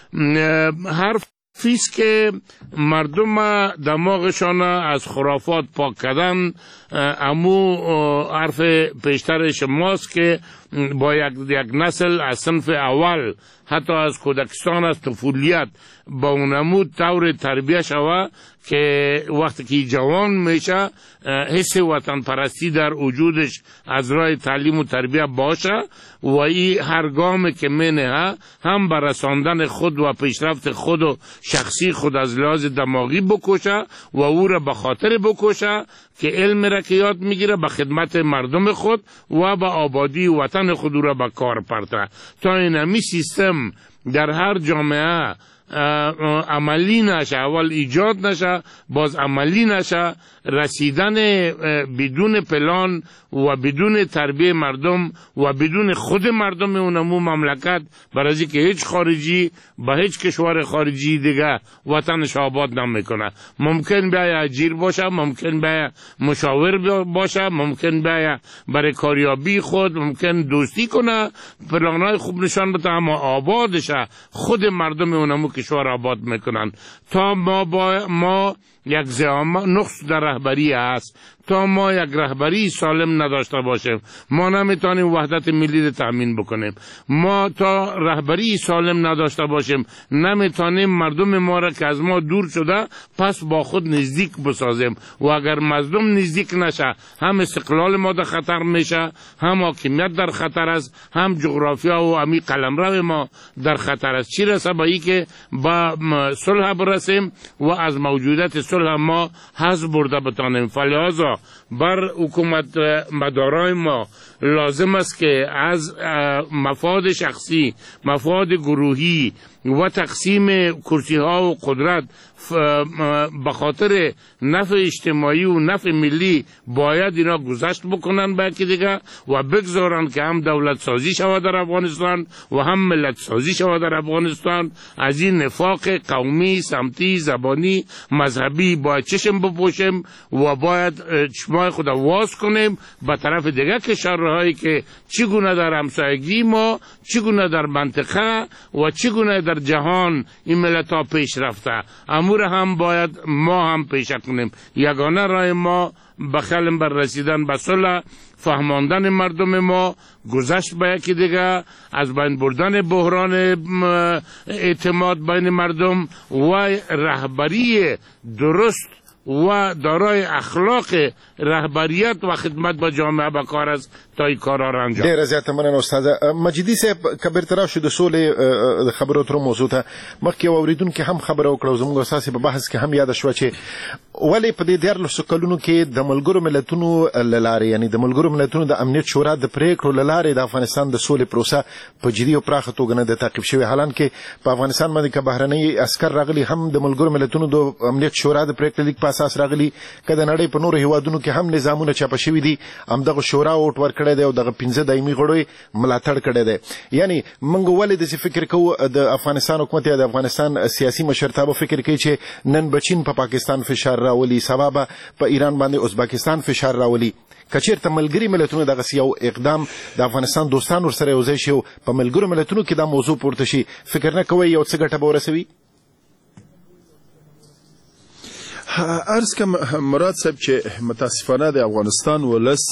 حرف فیست که مردم دماغشان از خرافات پاک کردن، امو حرف پیشتر شماست که با یک نسل از صنف اول حتی از کودکستان از طفولیت با اونمو طور تربیه شوه که وقتی که جوان میشه حس وطن پرستی در وجودش از راه تعلیم و تربیه باشه و این هر گام که منه هم بر رساندن خود و پیشرفت خود و شخصی خود از لحاظ دماغی بکشه و او را به خاطر بکشه که علم را که یاد میگیره به خدمت مردم خود و به آبادی وطن خود را به کار پرته. تا اینمی سیستم در هر جامعه عملی نشه، اول ایجاد نشه باز عملی نشه، رسیدن بدون پلان و بدون تربیه مردم و بدون خود مردم اونمو مملکت برای که هیچ خارجی با هیچ کشور خارجی دیگه وطنش آباد نمیکنه. ممکن بیاید اجیر باشه، ممکن بیاید مشاور باشه، ممکن بیاید برای کاریابی خود ممکن دوستی کنه، پلانای خوب نشان بده، اما آبادشه خود مردم اونمو کشور آباد میکنن. تا ما یک نقص در رهبری است، تا ما یک رهبری سالم نداشته باشیم ما نمیتونیم وحدت ملی را تامین بکنیم. ما تا رهبری سالم نداشته باشیم نمیتونیم مردم ما را که از ما دور شده پس با خود نزدیک بسازیم و اگر مردم نزدیک نشه هم استقلال ما در خطر میشه، هم حاکمیت در خطر است، هم جغرافیا و همی قلمرو ما در خطر است. چی رسه به ای که با صلح برسیم و از موجودیت صلح ما حذف برده بتانیم. فلذا بر حکومت مدارای ما لازم است که از مفاد شخصی، مفاد گروهی و تقسیم کرسی ها و قدرت به خاطر نفع اجتماعی و نفع ملی باید اینا گذشت بکنن به یکی دیگه و بگذارن که هم دولت سازی شود در افغانستان و هم ملت سازی شود در افغانستان. از این نفاق قومی، سمتی، زبانی، مذهبی باید چشم بپوشیم و باید چشمای خود واز کنیم به طرف دیگه کشورهایی که چگونه در همسایگی ما، چگونه در منطقه و چگونه در جهان این ملت ها پیش رفته، امور هم باید ما هم پیش کنیم. یگانه راه ما بخلم بر رسیدن به صلح، فهماندن مردم ما، گذشت به یکی دیگه، از بین بردن بحران اعتماد بین مردم و رهبری درست و دارای اخلاق رهبریت و خدمت به جامعه به کار است تا این کارا را انجام. ډیره زیاته مننه استاد مجیدي صاحب. کبیر ترا شو د سولې خبرو تر موضوع ته مخکې اوریدونکو هم خبره وکړه، زموږ اساسي په بحث کې هم یاد شو چې ولې په دې 14 کلونو کې د ملګرو ملتونو لاره، یعنی د ملګرو ملتونو د امنیت شورا د پریکړو لاره د افغانستان د سولې پروسه په جدي او پراخه توګه نه د تعقیب شوی، حالانکه په افغانستان باندې که بهرنۍ عسکر راغلي هم د ملګرو ملتونو د امنیت شورا د پریکړې لیک په اساس راغلي، که د نړۍ په نورو هیوادونو کې هم نظامونه چاپه شوي دي، همدغه شورا ووټ ورکړی دی او دغه 15 دایمي غړو ملاتړ کړی دی. یعنی موږ ولې داسې فکر کوو د افغانستان حکومت یا د افغانستان سیاسي مشرتابه فکر کوي چې نن به چین په پاکستان فشار راولي، سبا به په ایران باندې ازبکستان فشار راولي. که چېرته ملګري ملتونو دغسې یو اقدام د افغانستان دوستان ورسره یو ځای شي او په ملګرو ملتونو کې دا موضوع پورته شي، فکر نه کوئ یو څه ګټه به ورسوي؟ عرض که مراد صاحب چې متاسفانه د افغانستان ولس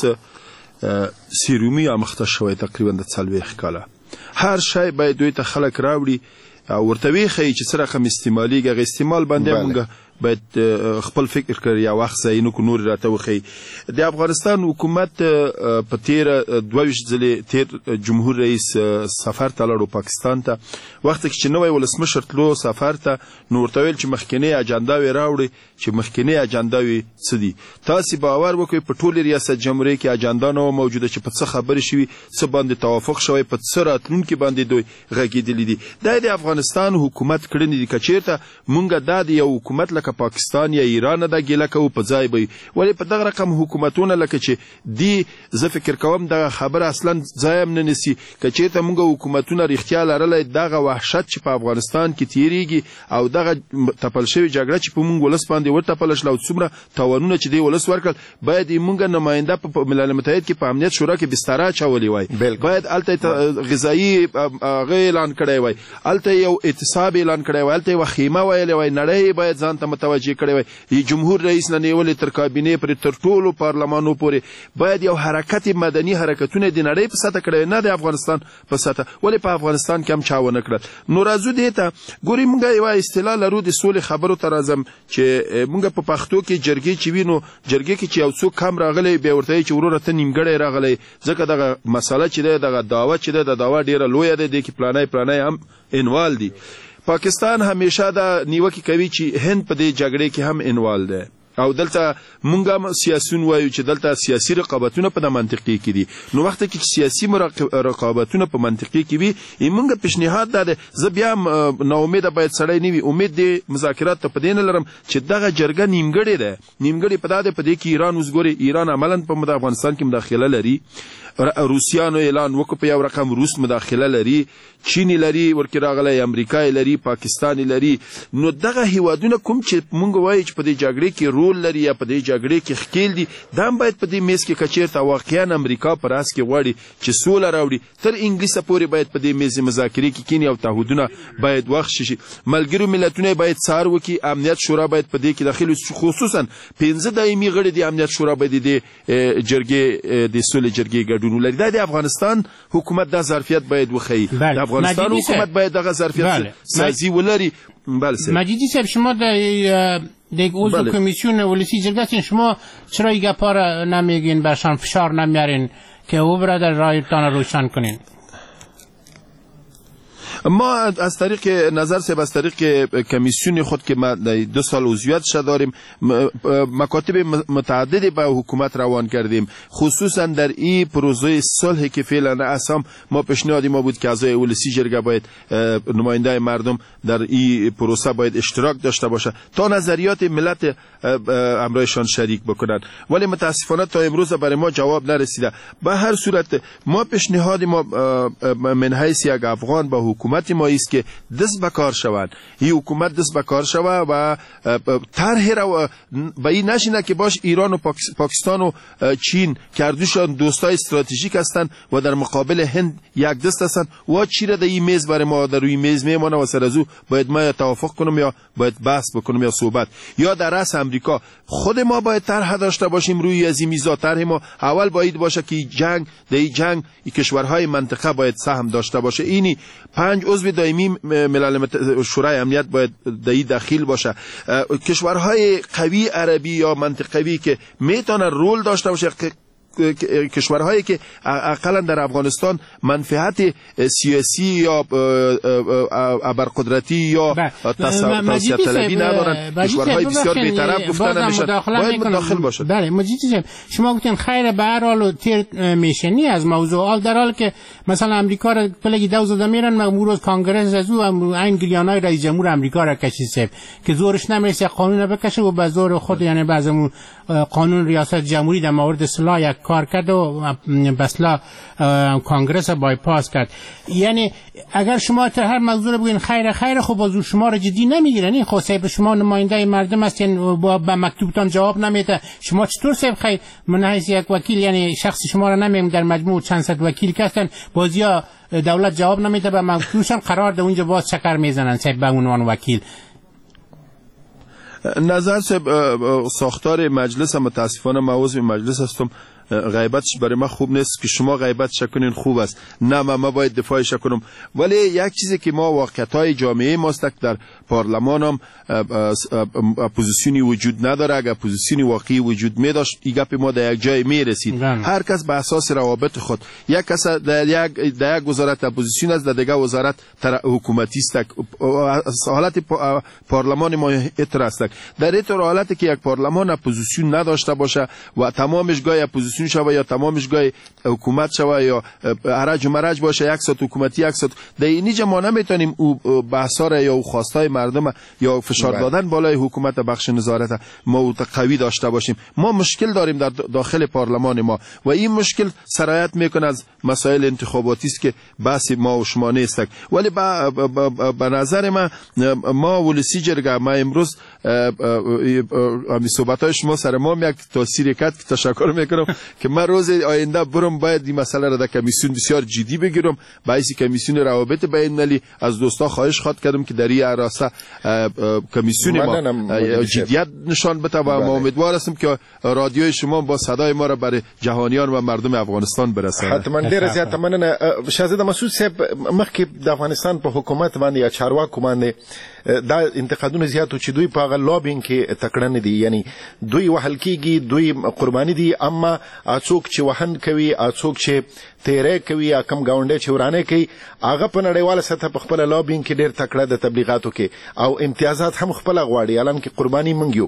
سیرومي امخته شوی تقریبا د 40 کاله، هر شی باید دوی ته خلک راوړي ورته وی خی چې سره کوم استعمالي استعمال باندې موږ باید خپل فکر کړی یا وخت زینو کو نور راته وخی د افغانستان حکومت په تیر 22 ځلې تیر جمهور رئیس سفر ته لاړو پاکستان ته وخت کې نوې ولسمشر تلو سفر ته نور تویل چې مخکنی اجنډا وی راوړي چې مخکنی اجنډا وی څه دي تاسو باور وکړئ په ټول ریاست جمهوریت کې اجنډا نو موجوده چې په څه خبرې شوي څه باندې توافق شوی په څه راتلونکي باندې دوی غږیدلې دي د افغانستان حکومت کړنې دي کچیرته مونږ د یو حکومت لکه پاکستان یا ایران د ګیله کو په ځای به ولی په دغه رقم حکومتونه لکه چې دی زه فکر کوم دغه خبره اصلا ځای نه نسی کچیرته مونږ حکومتونه رښتیا لرلای دغه وحشت چې په افغانستان کې تیریږي او دغه تپل شوی جګړه چې په مونږ ولس باندې ورته شل او څومره تاوانونه چې دی ولس ورکړ باید مونږ نماینده په ملل متحد کې په امنیت شورا کې بستر چولې وای باید الته غذایی اعلان کړی وای الته یو اعتصاب اعلان کړی وای الته وخیمه ویلې وای نړۍ باید ځان ته متوجه کړی وای جمهور رئیس نه نیولې تر کابینې پر تر ټولو پارلمانو پورې باید یو حرکت مدني حرکتونه د نړۍ په سطح کړی نه د افغانستان په سطح ولی په افغانستان کې هم چاونه کړل نو راځو دې ته ګوري مونږ یو اصطلاح لرو د سولې خبرو تر اعظم چې مونږ په پښتو کې جرګې چې وینو جرګې کې چې یو څوک کم راغلی به ورته چې وروره ته نیمګړی راغلی ځکه دغه مسله چې ده دغه دعوه چې ده د دعوه ډیره لویه ده د کې پلانای هم انوال دي پاکستان همیشه دا نیوکه کوي چې هند په دې جګړې کې هم انوال ده او دلته مونږ هم سیاسيون وایو چې دلته سیاسي رقابتونه په منطقي کې دي نو وخت کې سیاسي رقابتونه په منطقي کې وي مونږ پیشنهاد ده زه بیا نو امید باید سړی نیوي امید دي مذاکرات ته پدې نه لرم چې دغه جرګه نیمګړې ده نیمګړې په دې کې ایران وزګوري ایران عملاً په افغانستان کې مداخله لري روسیانو اعلان وکړ په یو رقم روس مداخله لري چین لري ورکه راغلی امریکا لري پاکستان لري نو دغه هیوادونه کوم چې مونږ وایو چې په دې جګړې کې رول لري یا په دې جګړې کې خکیل دي دا باید په دې میز کې کچیرته واقعا امریکا پر اس کې غواړي چې سوله راوړي تر انګلیس پورې باید په دې میز مذاکرې کې کینی او تعهدونه باید وخت شي ملګرو ملتونه باید څار وکي امنیت شورا باید په دې کې داخلي خصوصا 15 دایمي غړي د امنیت شورا باید د جرګې د سولې جرګې ولري د افغانستان حکومت د ظرفیت باید وخی د افغانستان حکومت باید دغه ظرفیت سازی ولري مجیدی صاحب شما در عضو کمیسیون ولسی جرگه شما چرا این گپا را نمیگین برشان فشار نمیارین که او برادر رایتان روشن کنین ما از طریق نظر سه از طریق کمیسیون خود که ما 2 سال عضویتش داریم مکاتب متعددی با حکومت روان کردیم خصوصا در این پروژه صلح که فعلا اسام ما پیشنهاد ما بود که اعضای ولسی جرگه باید نماینده مردم در این پروسه باید اشتراک داشته باشه تا نظریات ملت همراهشان شریک بکنن ولی متاسفانه تا امروز برای ما جواب نرسیده به هر صورت ما پیشنهاد ما من حیث یک افغان با حکومت ما است که دست به کار شوند این حکومت دست به کار شود و طرح را به این نشینه که باش ایران و پاکستان و چین کردوشان دوستای استراتژیک هستند و در مقابل هند یک دست هستند و چی را در این میز برای ما در روی میز میمانه و سر از او باید ما یا توافق کنم یا باید بحث بکنم یا صحبت یا در رأس امریکا خود ما باید طرح داشته باشیم روی از این میزا طرح ما اول باید باشه که جنگ در این جنگ کشورهای منطقه باید سهم داشته باشه اینی 5 عضو دائمی ملل شورای امنیت باید در داخل باشه کشورهای قوی عربی یا منطقوی که میتونه رول داشته باشه کشورهایی که اقلا در افغانستان منفعت سیاسی یا ابرقدرتی یا توسعه طلبی ندارن کشورهای بسیار بی‌طرف گفتن نمیشن باید مداخل باشد بله مجید صاحب شما گفتین خیر به هر حال تیر میشنی از موضوع در حال که مثلا امریکا را پلگی دوز میرن مامور کانگرس از او این گلیانای رئیس جمهور امریکا را کشید که زورش نمیرسه قانون بکشه و به زور خود یعنی بعضمون قانون ریاست جمهوری در مورد سلاح یک کار کرد و بسلا کانگرس بایپاس کرد یعنی اگر شما تا هر موضوع بگین خیر خب بازو شما را جدی نمیگیرن این خب صاحب شما نماینده مردم هستین با مکتوبتان جواب نمیده شما چطور صاحب خیر من حیث یک وکیل یعنی شخص شما را نمیم در مجموع چند صد وکیل کردن بازیا دولت جواب نمیده به مکتوبشان قرار ده اونجا باز چکر میزنن صاحب به عنوان وکیل نظر ساختار مجلس متاسفانه ما عضو مجلس هستم غیبتش برای ما خوب نیست که شما غیبتش کنین خوب است. نه ما باید دفاعش کنم. ولی یک چیزی که ما واقعیت‌های جامعه ماست در پارلمان هم اپوزیسیونی وجود نداره. اگر اپوزیسیونی واقعی وجود می داشت این گپ ما در یک جای می رسید. هر کس به اساس روابط خود، یک کس در یک وزارت اپوزیسیون است، در دیگر وزارت حکومتی است. حالت پارلمان ما اتر است. در این حالتی که یک پارلمان اپوزیسیون نداشته باشه و تمامش گای اپوزیسیون شوه یا تمامش گای حکومت شوه یا هرج و مرج باشه، یک ساعت حکومتی یک ساعت، در اینجا ما نمیتونیم او بحثا یا خواستای مردم یا فشار دادن بالای حکومت بخش نظارت ما قوی داشته باشیم. ما مشکل داریم در داخل پارلمان ما و این مشکل سرایت میکنه از مسائل انتخاباتی است که بحث ما و شما نیست. ولی به نظر ما ولسی جرگه ما امروز امی صحبت‌های شما سر ما یک تاثیر کرد که تشکر میکنم که من روز آینده برم باید این مسئله را در کمیسیون بسیار جدی بگیرم. باعث کمیسیون روابط بین المللی از دوستا خواهش کردم که در این عرصه کمیسیون ما جدیت نشان بده و ما امیدوار هستم که رادیوی شما با صدای ما را برای جهانیان و مردم افغانستان برساند. حتما ډیر زیات مننه. شاهزاده مسعود صاحب مخکې د افغانستان په حکومت باندې یا چارواکو باندې دا انتقادونه زیاتو چې دوی په لابینګ کې تکړه نه دي، یعنی دوی وهل کیږي، دوی قرباني دي، اما څوک چې وهن کوي، څوک چې تیرې کوي یا کم گاونډي چې ورانه کوي، هغه په نړیواله سطح په خپل لابینګ کې ډیر تکړه د تبلیغاتو کې او امتیازات هم خپل غواړي، الان کې قرباني منګیو.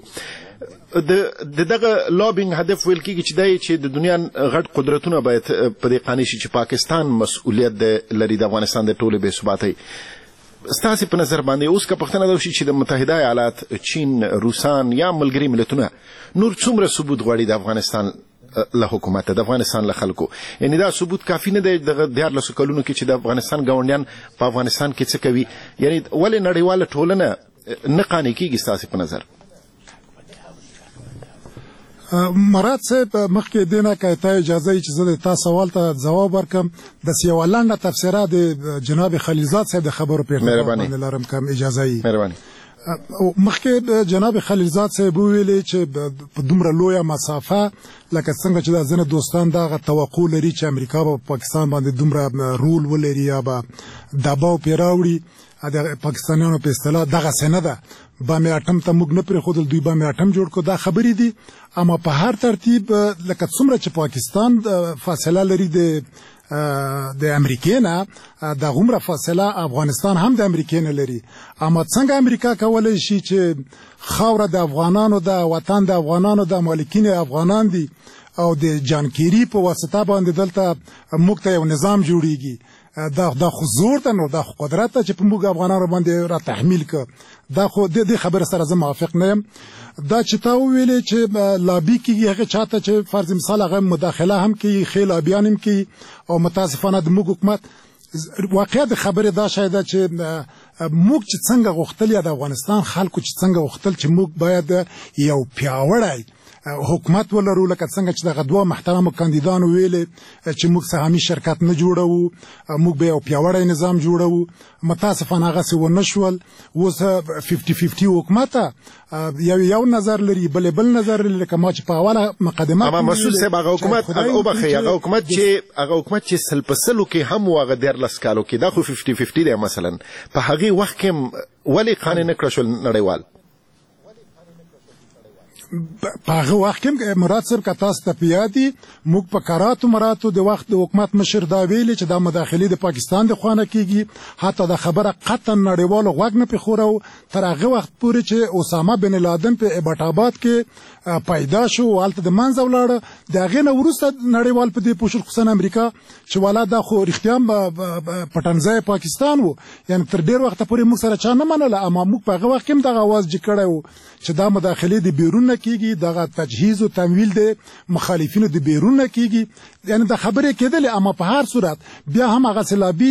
دغه لابینګ هدف ویل کیږي چې دای چې د دنیا غټ قدرتونه باید په دې قانون شي چې پاکستان مسؤلیت لري د افغانستان د ټولې بې ثباتۍ. ستاسو په نظر باندې اوس که پښتنه دا شي چې د متحده ایالات، چین، روسان یا ملګری ملتونه نور څومره ثبوت غواړي د افغانستان له حکومت، د افغانستان له خلکو، یعنی دا ثبوت کافی نه دی د 14 کلونو کې چې د افغانستان ګاونډیان په افغانستان کې څه کوي، یعنی ولې نړیواله ټولنه نه قانع کیږي ستاسو په نظر؟ مراد صاحب مخکې دینه که ته اجازه ای چې زه د تا سوال ته ځواب ورکم، داسې یوه لنډه تبصره د جناب خلیلزاد صاحب د خبرو په ارتباط باندې لرم که اجازه ای. مخکې جناب خلیلزاد صاحب وویلې چې په دومره لویه مسافه لکه څنګه چې دا ځینې دوستان دغه توقع لري چې امریکا به پاکستان باندې دومره رول ولري یا به دباو پرې راوړي، د پاکستانیانو په اصطلاح دغسې نه ده. بام اټم ته موږ نه پرېښودل، دوی بام اټم جوړ کړو، دا خبرې دي. اما په هر ترتیب لکه څومره چې پاکستان فاصله لري د امریکې نه، دغومره فاصله افغانستان هم د امریکې نه لري. اما څنګه امریکا کولی شي چې خاوره د افغانانو ده، وطن د افغانانو ده، مالکین افغانان دي او د جانکيري په واسطه باندې دلته موږ ته یو نظام جوړیږي، دا خو زور ده، نو دا خو قدرت ده چې په موږ افغانانو باندې را تحمیل که. دا خو د دې خبره سره زه موافق نه یم. دا چې تا وویلې چې لابي کېږي هغه چاته چې فرض مثال هغه مداخله هم کوي، ښې لابیان هم کوي او متاسفانه د موږ حکومت واقعیت خبره دا شاید چې موږ چې څنګه غوښتل یا د افغانستان خلکو چې څنګه غوښتل چې موږ باید یو پیاوړی حکومت ولرو، لکه څنګه چې دغه دوه محترمو کاندیدانو ویلې چې موږ سهامي شرکت نه جوړوو، موږ به یو پیاوړی نظام جوړوو. متاسفانه هغسې ونه شول. اوس 50-50 حکومت یو نظر لري، بل نظر لري، لکه ما چې په اوله مقدمه اما مسعود صاحب هغه حکومت چې سل په سلو کې هم و هغه 14 کالو کې دا خو 50-50 دی، مثلا په هغې وخت کې ولې قانع نه کړه شول نړیوال؟ په هغه وخت کې مراد صاحب که تاسو ته په یاد دي موږ په کراتو مراتو د وخت د حکومت مشر دا ویلې چې دا مداخلې د پاکستان د خوا نه کېږي. حتی دا خبره قطعا نړیوالو غوږ نه پرېښوروه تر هغه وخت پورې چې اسامه بن لادن په ایبټ آباد کې پیدا شو او هلته د منځه ولاړه. د هغې نه وروسته نړیوال په دې پوه شول، خصوصا امریکا، چې والا دا خو رښتیا هم پټنځای پاکستان و، یعنی تر ډېر وخته پورې موږ سره چا نه منله. اما موږ په هغه وخت کې هم دغه اواز جګ کړی و چې دا مداخلې د بیرون نه کېږي، دغه تجهیز او تمویل د مخالفینو د بیرون نه کېږي، یعنی دا خبرې کېدلې. اما په هر صورت بیا هم هغسې لابي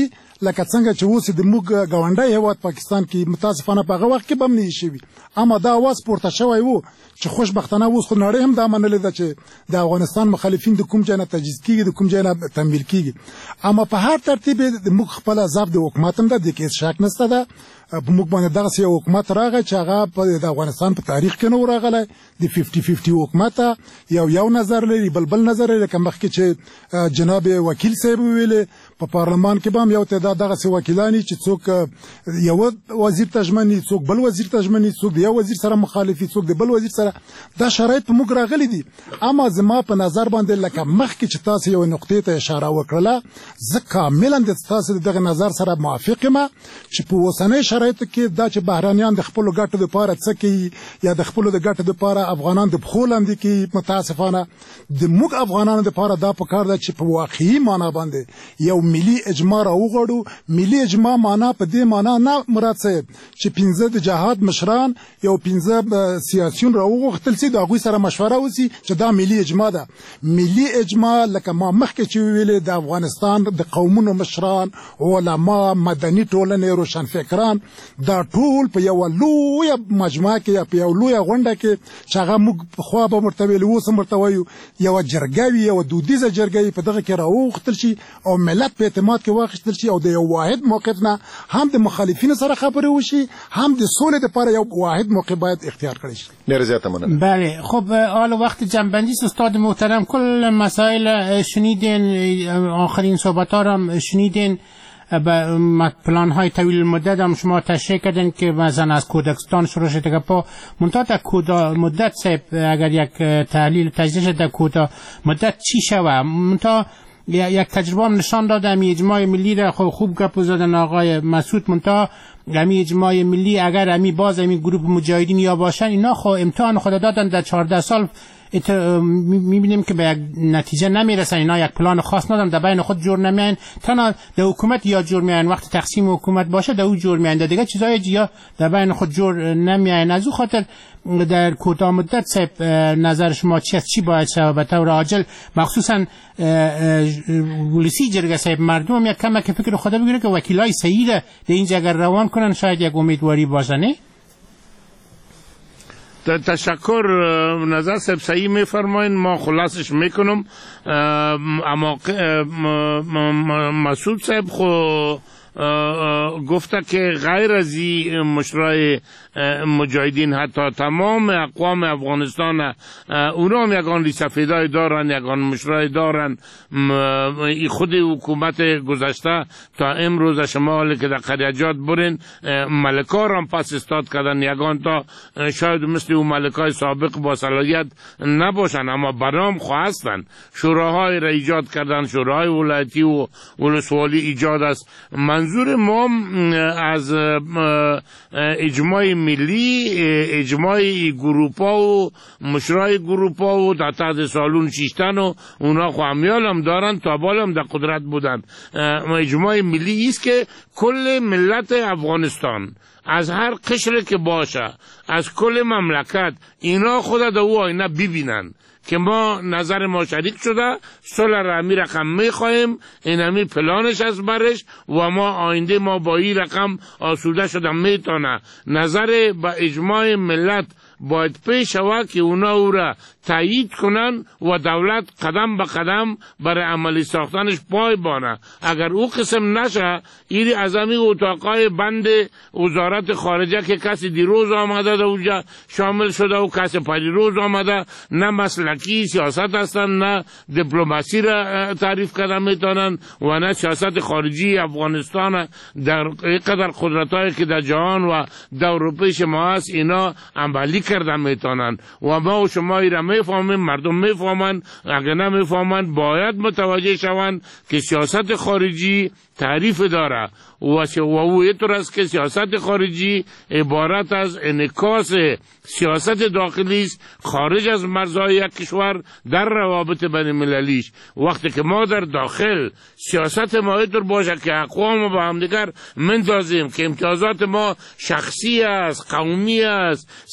لکه څنګه چې اوس د موږ ګاونډی هیواد پاکستان کې متاسفانه په هغه وخت کې به هم نه شوي، اما دا اواز پورته شوی و چې خوشبختانه اوس خو نړۍ هم دا منلې ده چې د افغانستان مخالفین د کوم ځای نه تجهیز کیږي، د کوم ځای نه تمویل کیږي. اما په هر ترتیب موږ خپل ضعف د حکومت هم ده، د کې شک نشته ده. په موږ باندې دغسې یو حکومت راغی چې هغه د افغانستان په تاریخ کې نه و راغلی، د 50-50 حکومت یو نظر لري، بل نظر لري. لکه مخکې چې جناب وکیل صاحب ویلې په پارلمان کې به هم یو تعداد دغسې وکیلان چې څوک یو وزیر ته ژمني، څوک بل وزیر ته ژمني، څوک د یو وزیر سره مخالفي، څوک د بل وزیر سره. دا شرایط په موږ راغلي دي. اما زما په نظر باندې لکه مخکې چې تاسو یو نقطې ته اشاره وکړله، زه کاملا د تاسو دغه نظر سره موافق یم چې په اوسنۍ شرایطو کې دا چې بهرانیان د خپلو ګټو دپاره څه کوي یا د خپلو د ګټو دپاره افغانان د پښو لاندې کوي، متاسفانه د موږ افغانانو دپاره دا پکار ده چې په واقعي معنا باندې یو ملي اجماع راوغواړو. ملي اجماع معنا په دې معنا نه مراد صاحب چې 15 د جهاد مشران یو 15 سیاسیون راوغوښتل سي، د هغوی سره مشوره وسي چې دا ملي اجماع ده. ملي اجماع لکه ما مخکې چې ویلې د افغانستان د قومونو مشران، علما، مدني ټولنې، روشنفکران، دا ټول په یو لویه مجموعه کې یا په یو لویه غونډه کې چې هغه موږ پخوا به ورته ویل، اوس هم ورته وایو، یوه جرګه وي، یوه دودیزه جرګه وي، په دغه کې راوغوښتل شي او ملت په اعتماد کې واخیستل شي او د یو واحد موقف نه هم د مخالفینو سره خبرې وشي، هم د سولې دپاره یو واحد موقف باید اختیار کړی شي. ډېره زیاته مننه. بله، خب حالا وقت جنبندی استاد محترم کل مسائل شنیدین، آخرین صحبت ها هم شنیدین، پلان های طویل مدت هم شما تشریح کردن که مثلا از کودکستان شروع شده که پا منتها در کوتاه مدت صاحب اگر یک تحلیل تجزیه در کوتاه مدت چی شوه؟ منتها یک تجربه هم نشان داده امی اجماع ملی را خوب گپ زدن آقای مسعود، منتها امی اجماع ملی اگر امی باز امی گروه مجاهدین یا باشن اینا خو امتحان خود دادن در 14 سال میبینیم که به یک نتیجه نمیرسن. اینا یک پلان خاص ندارن، در بین خود جور نمیان، تنها در حکومت یا جور میان وقت تقسیم حکومت باشه در او جور میان، دیگه چیزای یا در بین خود جور نمیان. از او خاطر در کوتاه مدت صاحب نظر شما چی باید شود به طور عاجل، مخصوصا ولسی جرگه صاحب مردم یک کمک فکر خدا بگیره که وکیلای صحیح در اینجا اگر روان کنن شاید یک امیدواری باشه. نه تشکر، نظر صاحب صحیح میفرمایین، ما خلاصش میکنم. اما مسعود صاحب خو گفته که غیر از این مشرای مجاهدین حتی تمام اقوام افغانستان اونا هم یگان لیسفیدای دارن، یگان مشرای دارن. خود حکومت گذشته تا امروز شما حالی که در قریجات برین ملکار هم پس استاد کردن، یگان تا شاید مثل اون ملکای سابق با صلاحیت نباشن اما برام خواستن. شوراهای را ایجاد کردن، شوراهای ولایتی و ولسوالی ایجاد است. منظور ما از اجماع ملی، اجماع گروپا و مشرای گروپا و در تحت سالون شیشتن و اونا خوامیال هم دارن، تابال هم در قدرت بودن. اجماع ملی است که کل ملت افغانستان از هر قشر که باشه، از کل مملکت، اینا خود در او آینه ببینن که ما نظر ما شریک شده، صلح رحمی رقم میخواهیم، این همی پلانش از برش و ما آینده ما با این رقم آسوده شده میتونه. نظر با اجماع ملت باید پیش شود که اونا او را تایید کنن و دولت قدم به قدم برای عملی ساختنش پای بانه. اگر او قسم نشه، ایری از همی اتاقای بند وزارت خارجه که کسی دیروز آمده در اونجا شامل شده و کسی پریروز آمده، نه مسلکی سیاست هستن، نه دیپلماسی را تعریف کردن میتونن و نه سیاست خارجی افغانستان در قدر قدرتایی که در جهان و در اروپای شما هست اینا عملی کردن میتونن و ما و شما ایرا میفهمیم، مردم میفهمن. اگر نمیفهمن باید متوجه شوند که سیاست خارجی تعریف داره و او اینطور است که سیاست خارجی عبارت از انعکاس سیاست داخلی است خارج از مرزهای یک کشور در روابط بین المللیش. وقتی که ما در داخل سیاست ما اینطور باشه که اقوام با همدیگر مندازیم، که امتیازات ما شخصی است، قومی است، سمتی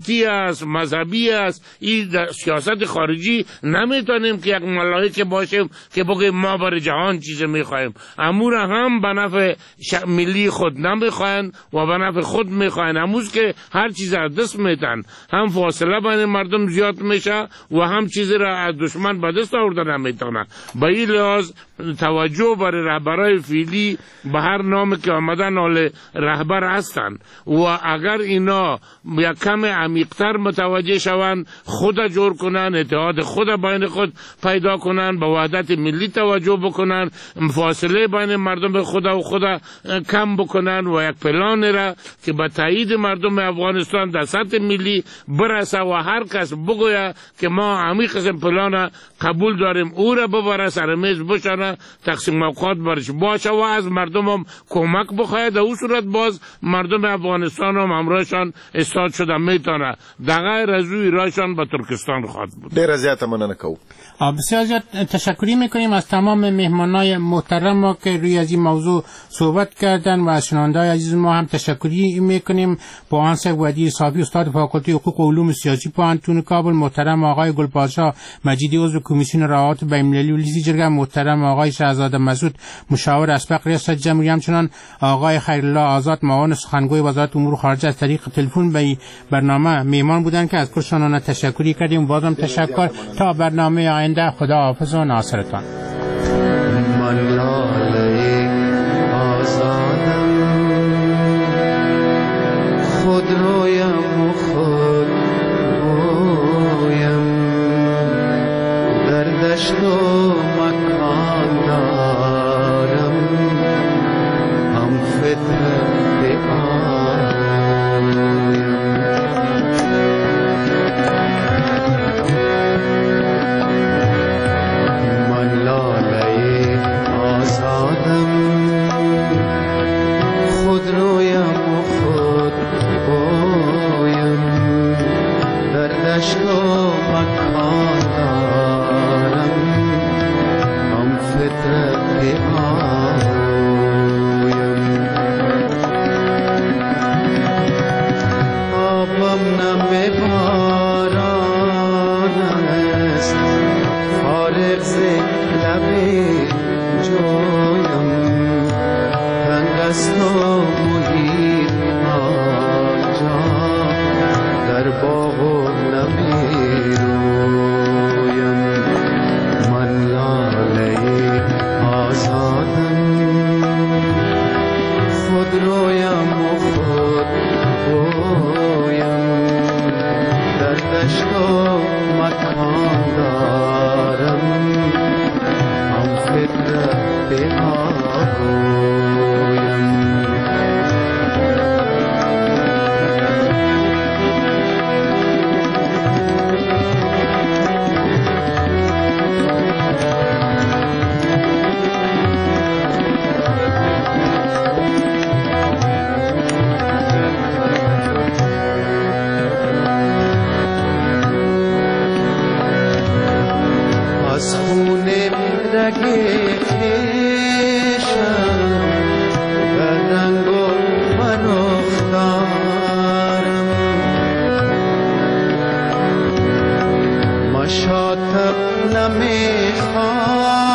سیاسی است، مذهبی است. این سیاست خارجی نمیتونیم که یک ملاحظه باشیم که بگیم ما برای جهان چیز میخوایم. امور هم به نفع ملی خود نمیخواین و به نفع خود میخواین. اموز که هر چیز از دست میتن، هم فاصله بین مردم زیاد میشه و هم چیزی را از دشمن به دست آورده نمیتونه. به این لحاظ توجه برای رهبرای فعلی به هر نام که آمدن حال رهبر هستن و اگر اینا یک کم عمیق‌تر متوجه شوند، خود جور کنن، اتحاد خود بین خود پیدا کنن، به وحدت ملی توجه بکنن، فاصله بین مردم خود و خود کم بکنن و یک پلان را که به تایید مردم افغانستان در سطح ملی برسه و هر کس بگوید که ما همین قسم پلان قبول داریم، او را ببره سر میز بشانه، تقسیم اوقات برش باشه و از مردم هم کمک بخواهد. در او صورت باز مردم افغانستان هم همراهشان استاد شده میتونه. در غیر از او رایشان به ترکستان خواهد بود. ډیره زیاته مننه کوم. بسیار زیاد تشکری میکنیم از تمام مهمانای محترم ما که روی از این موضوع صحبت کردن و از شنونده‌های عزیز ما هم تشکری میکنیم. پوهان ودی صافی استاد فاکولته حقوق و علوم سیاسی پوهنتون کابل، محترم آقای گلپاشا مجیدی عضو کمیسیون روابط بین‌المللی و لیز جرگه، محترم آقای شهزاده مسعود مشاور اسبق ریاست جمهوری، همچنان آقای خیرالله آزاد معاون سخنگوی وزارت امور خارجه از طریق تلفن به برنامه مهمان بودن که از کلشان تشکری کردیم. بازم تشکر. تا برنامه آینده خدا حافظ و ناصرتان. من لاله آزادم، خود رویم و خود رویم، در دشت و مکان دارم، هم فطرت آیم. من لاله آزادم، خود رویم و خود رویم، در دشت و مکان دارم، هم فطرت آیم. آبم نم باران است، فارغ ز لب جویم، تنگ است و محیط آنجا، در باغ و نمیرویم. من لاله آزادم، خود رویم و خود رویم، در دشت و مکان دارم، هم فطرت آگویم. از خون رگ خویشم در رنگ و فرخ دارم، مشاطب نمیخوام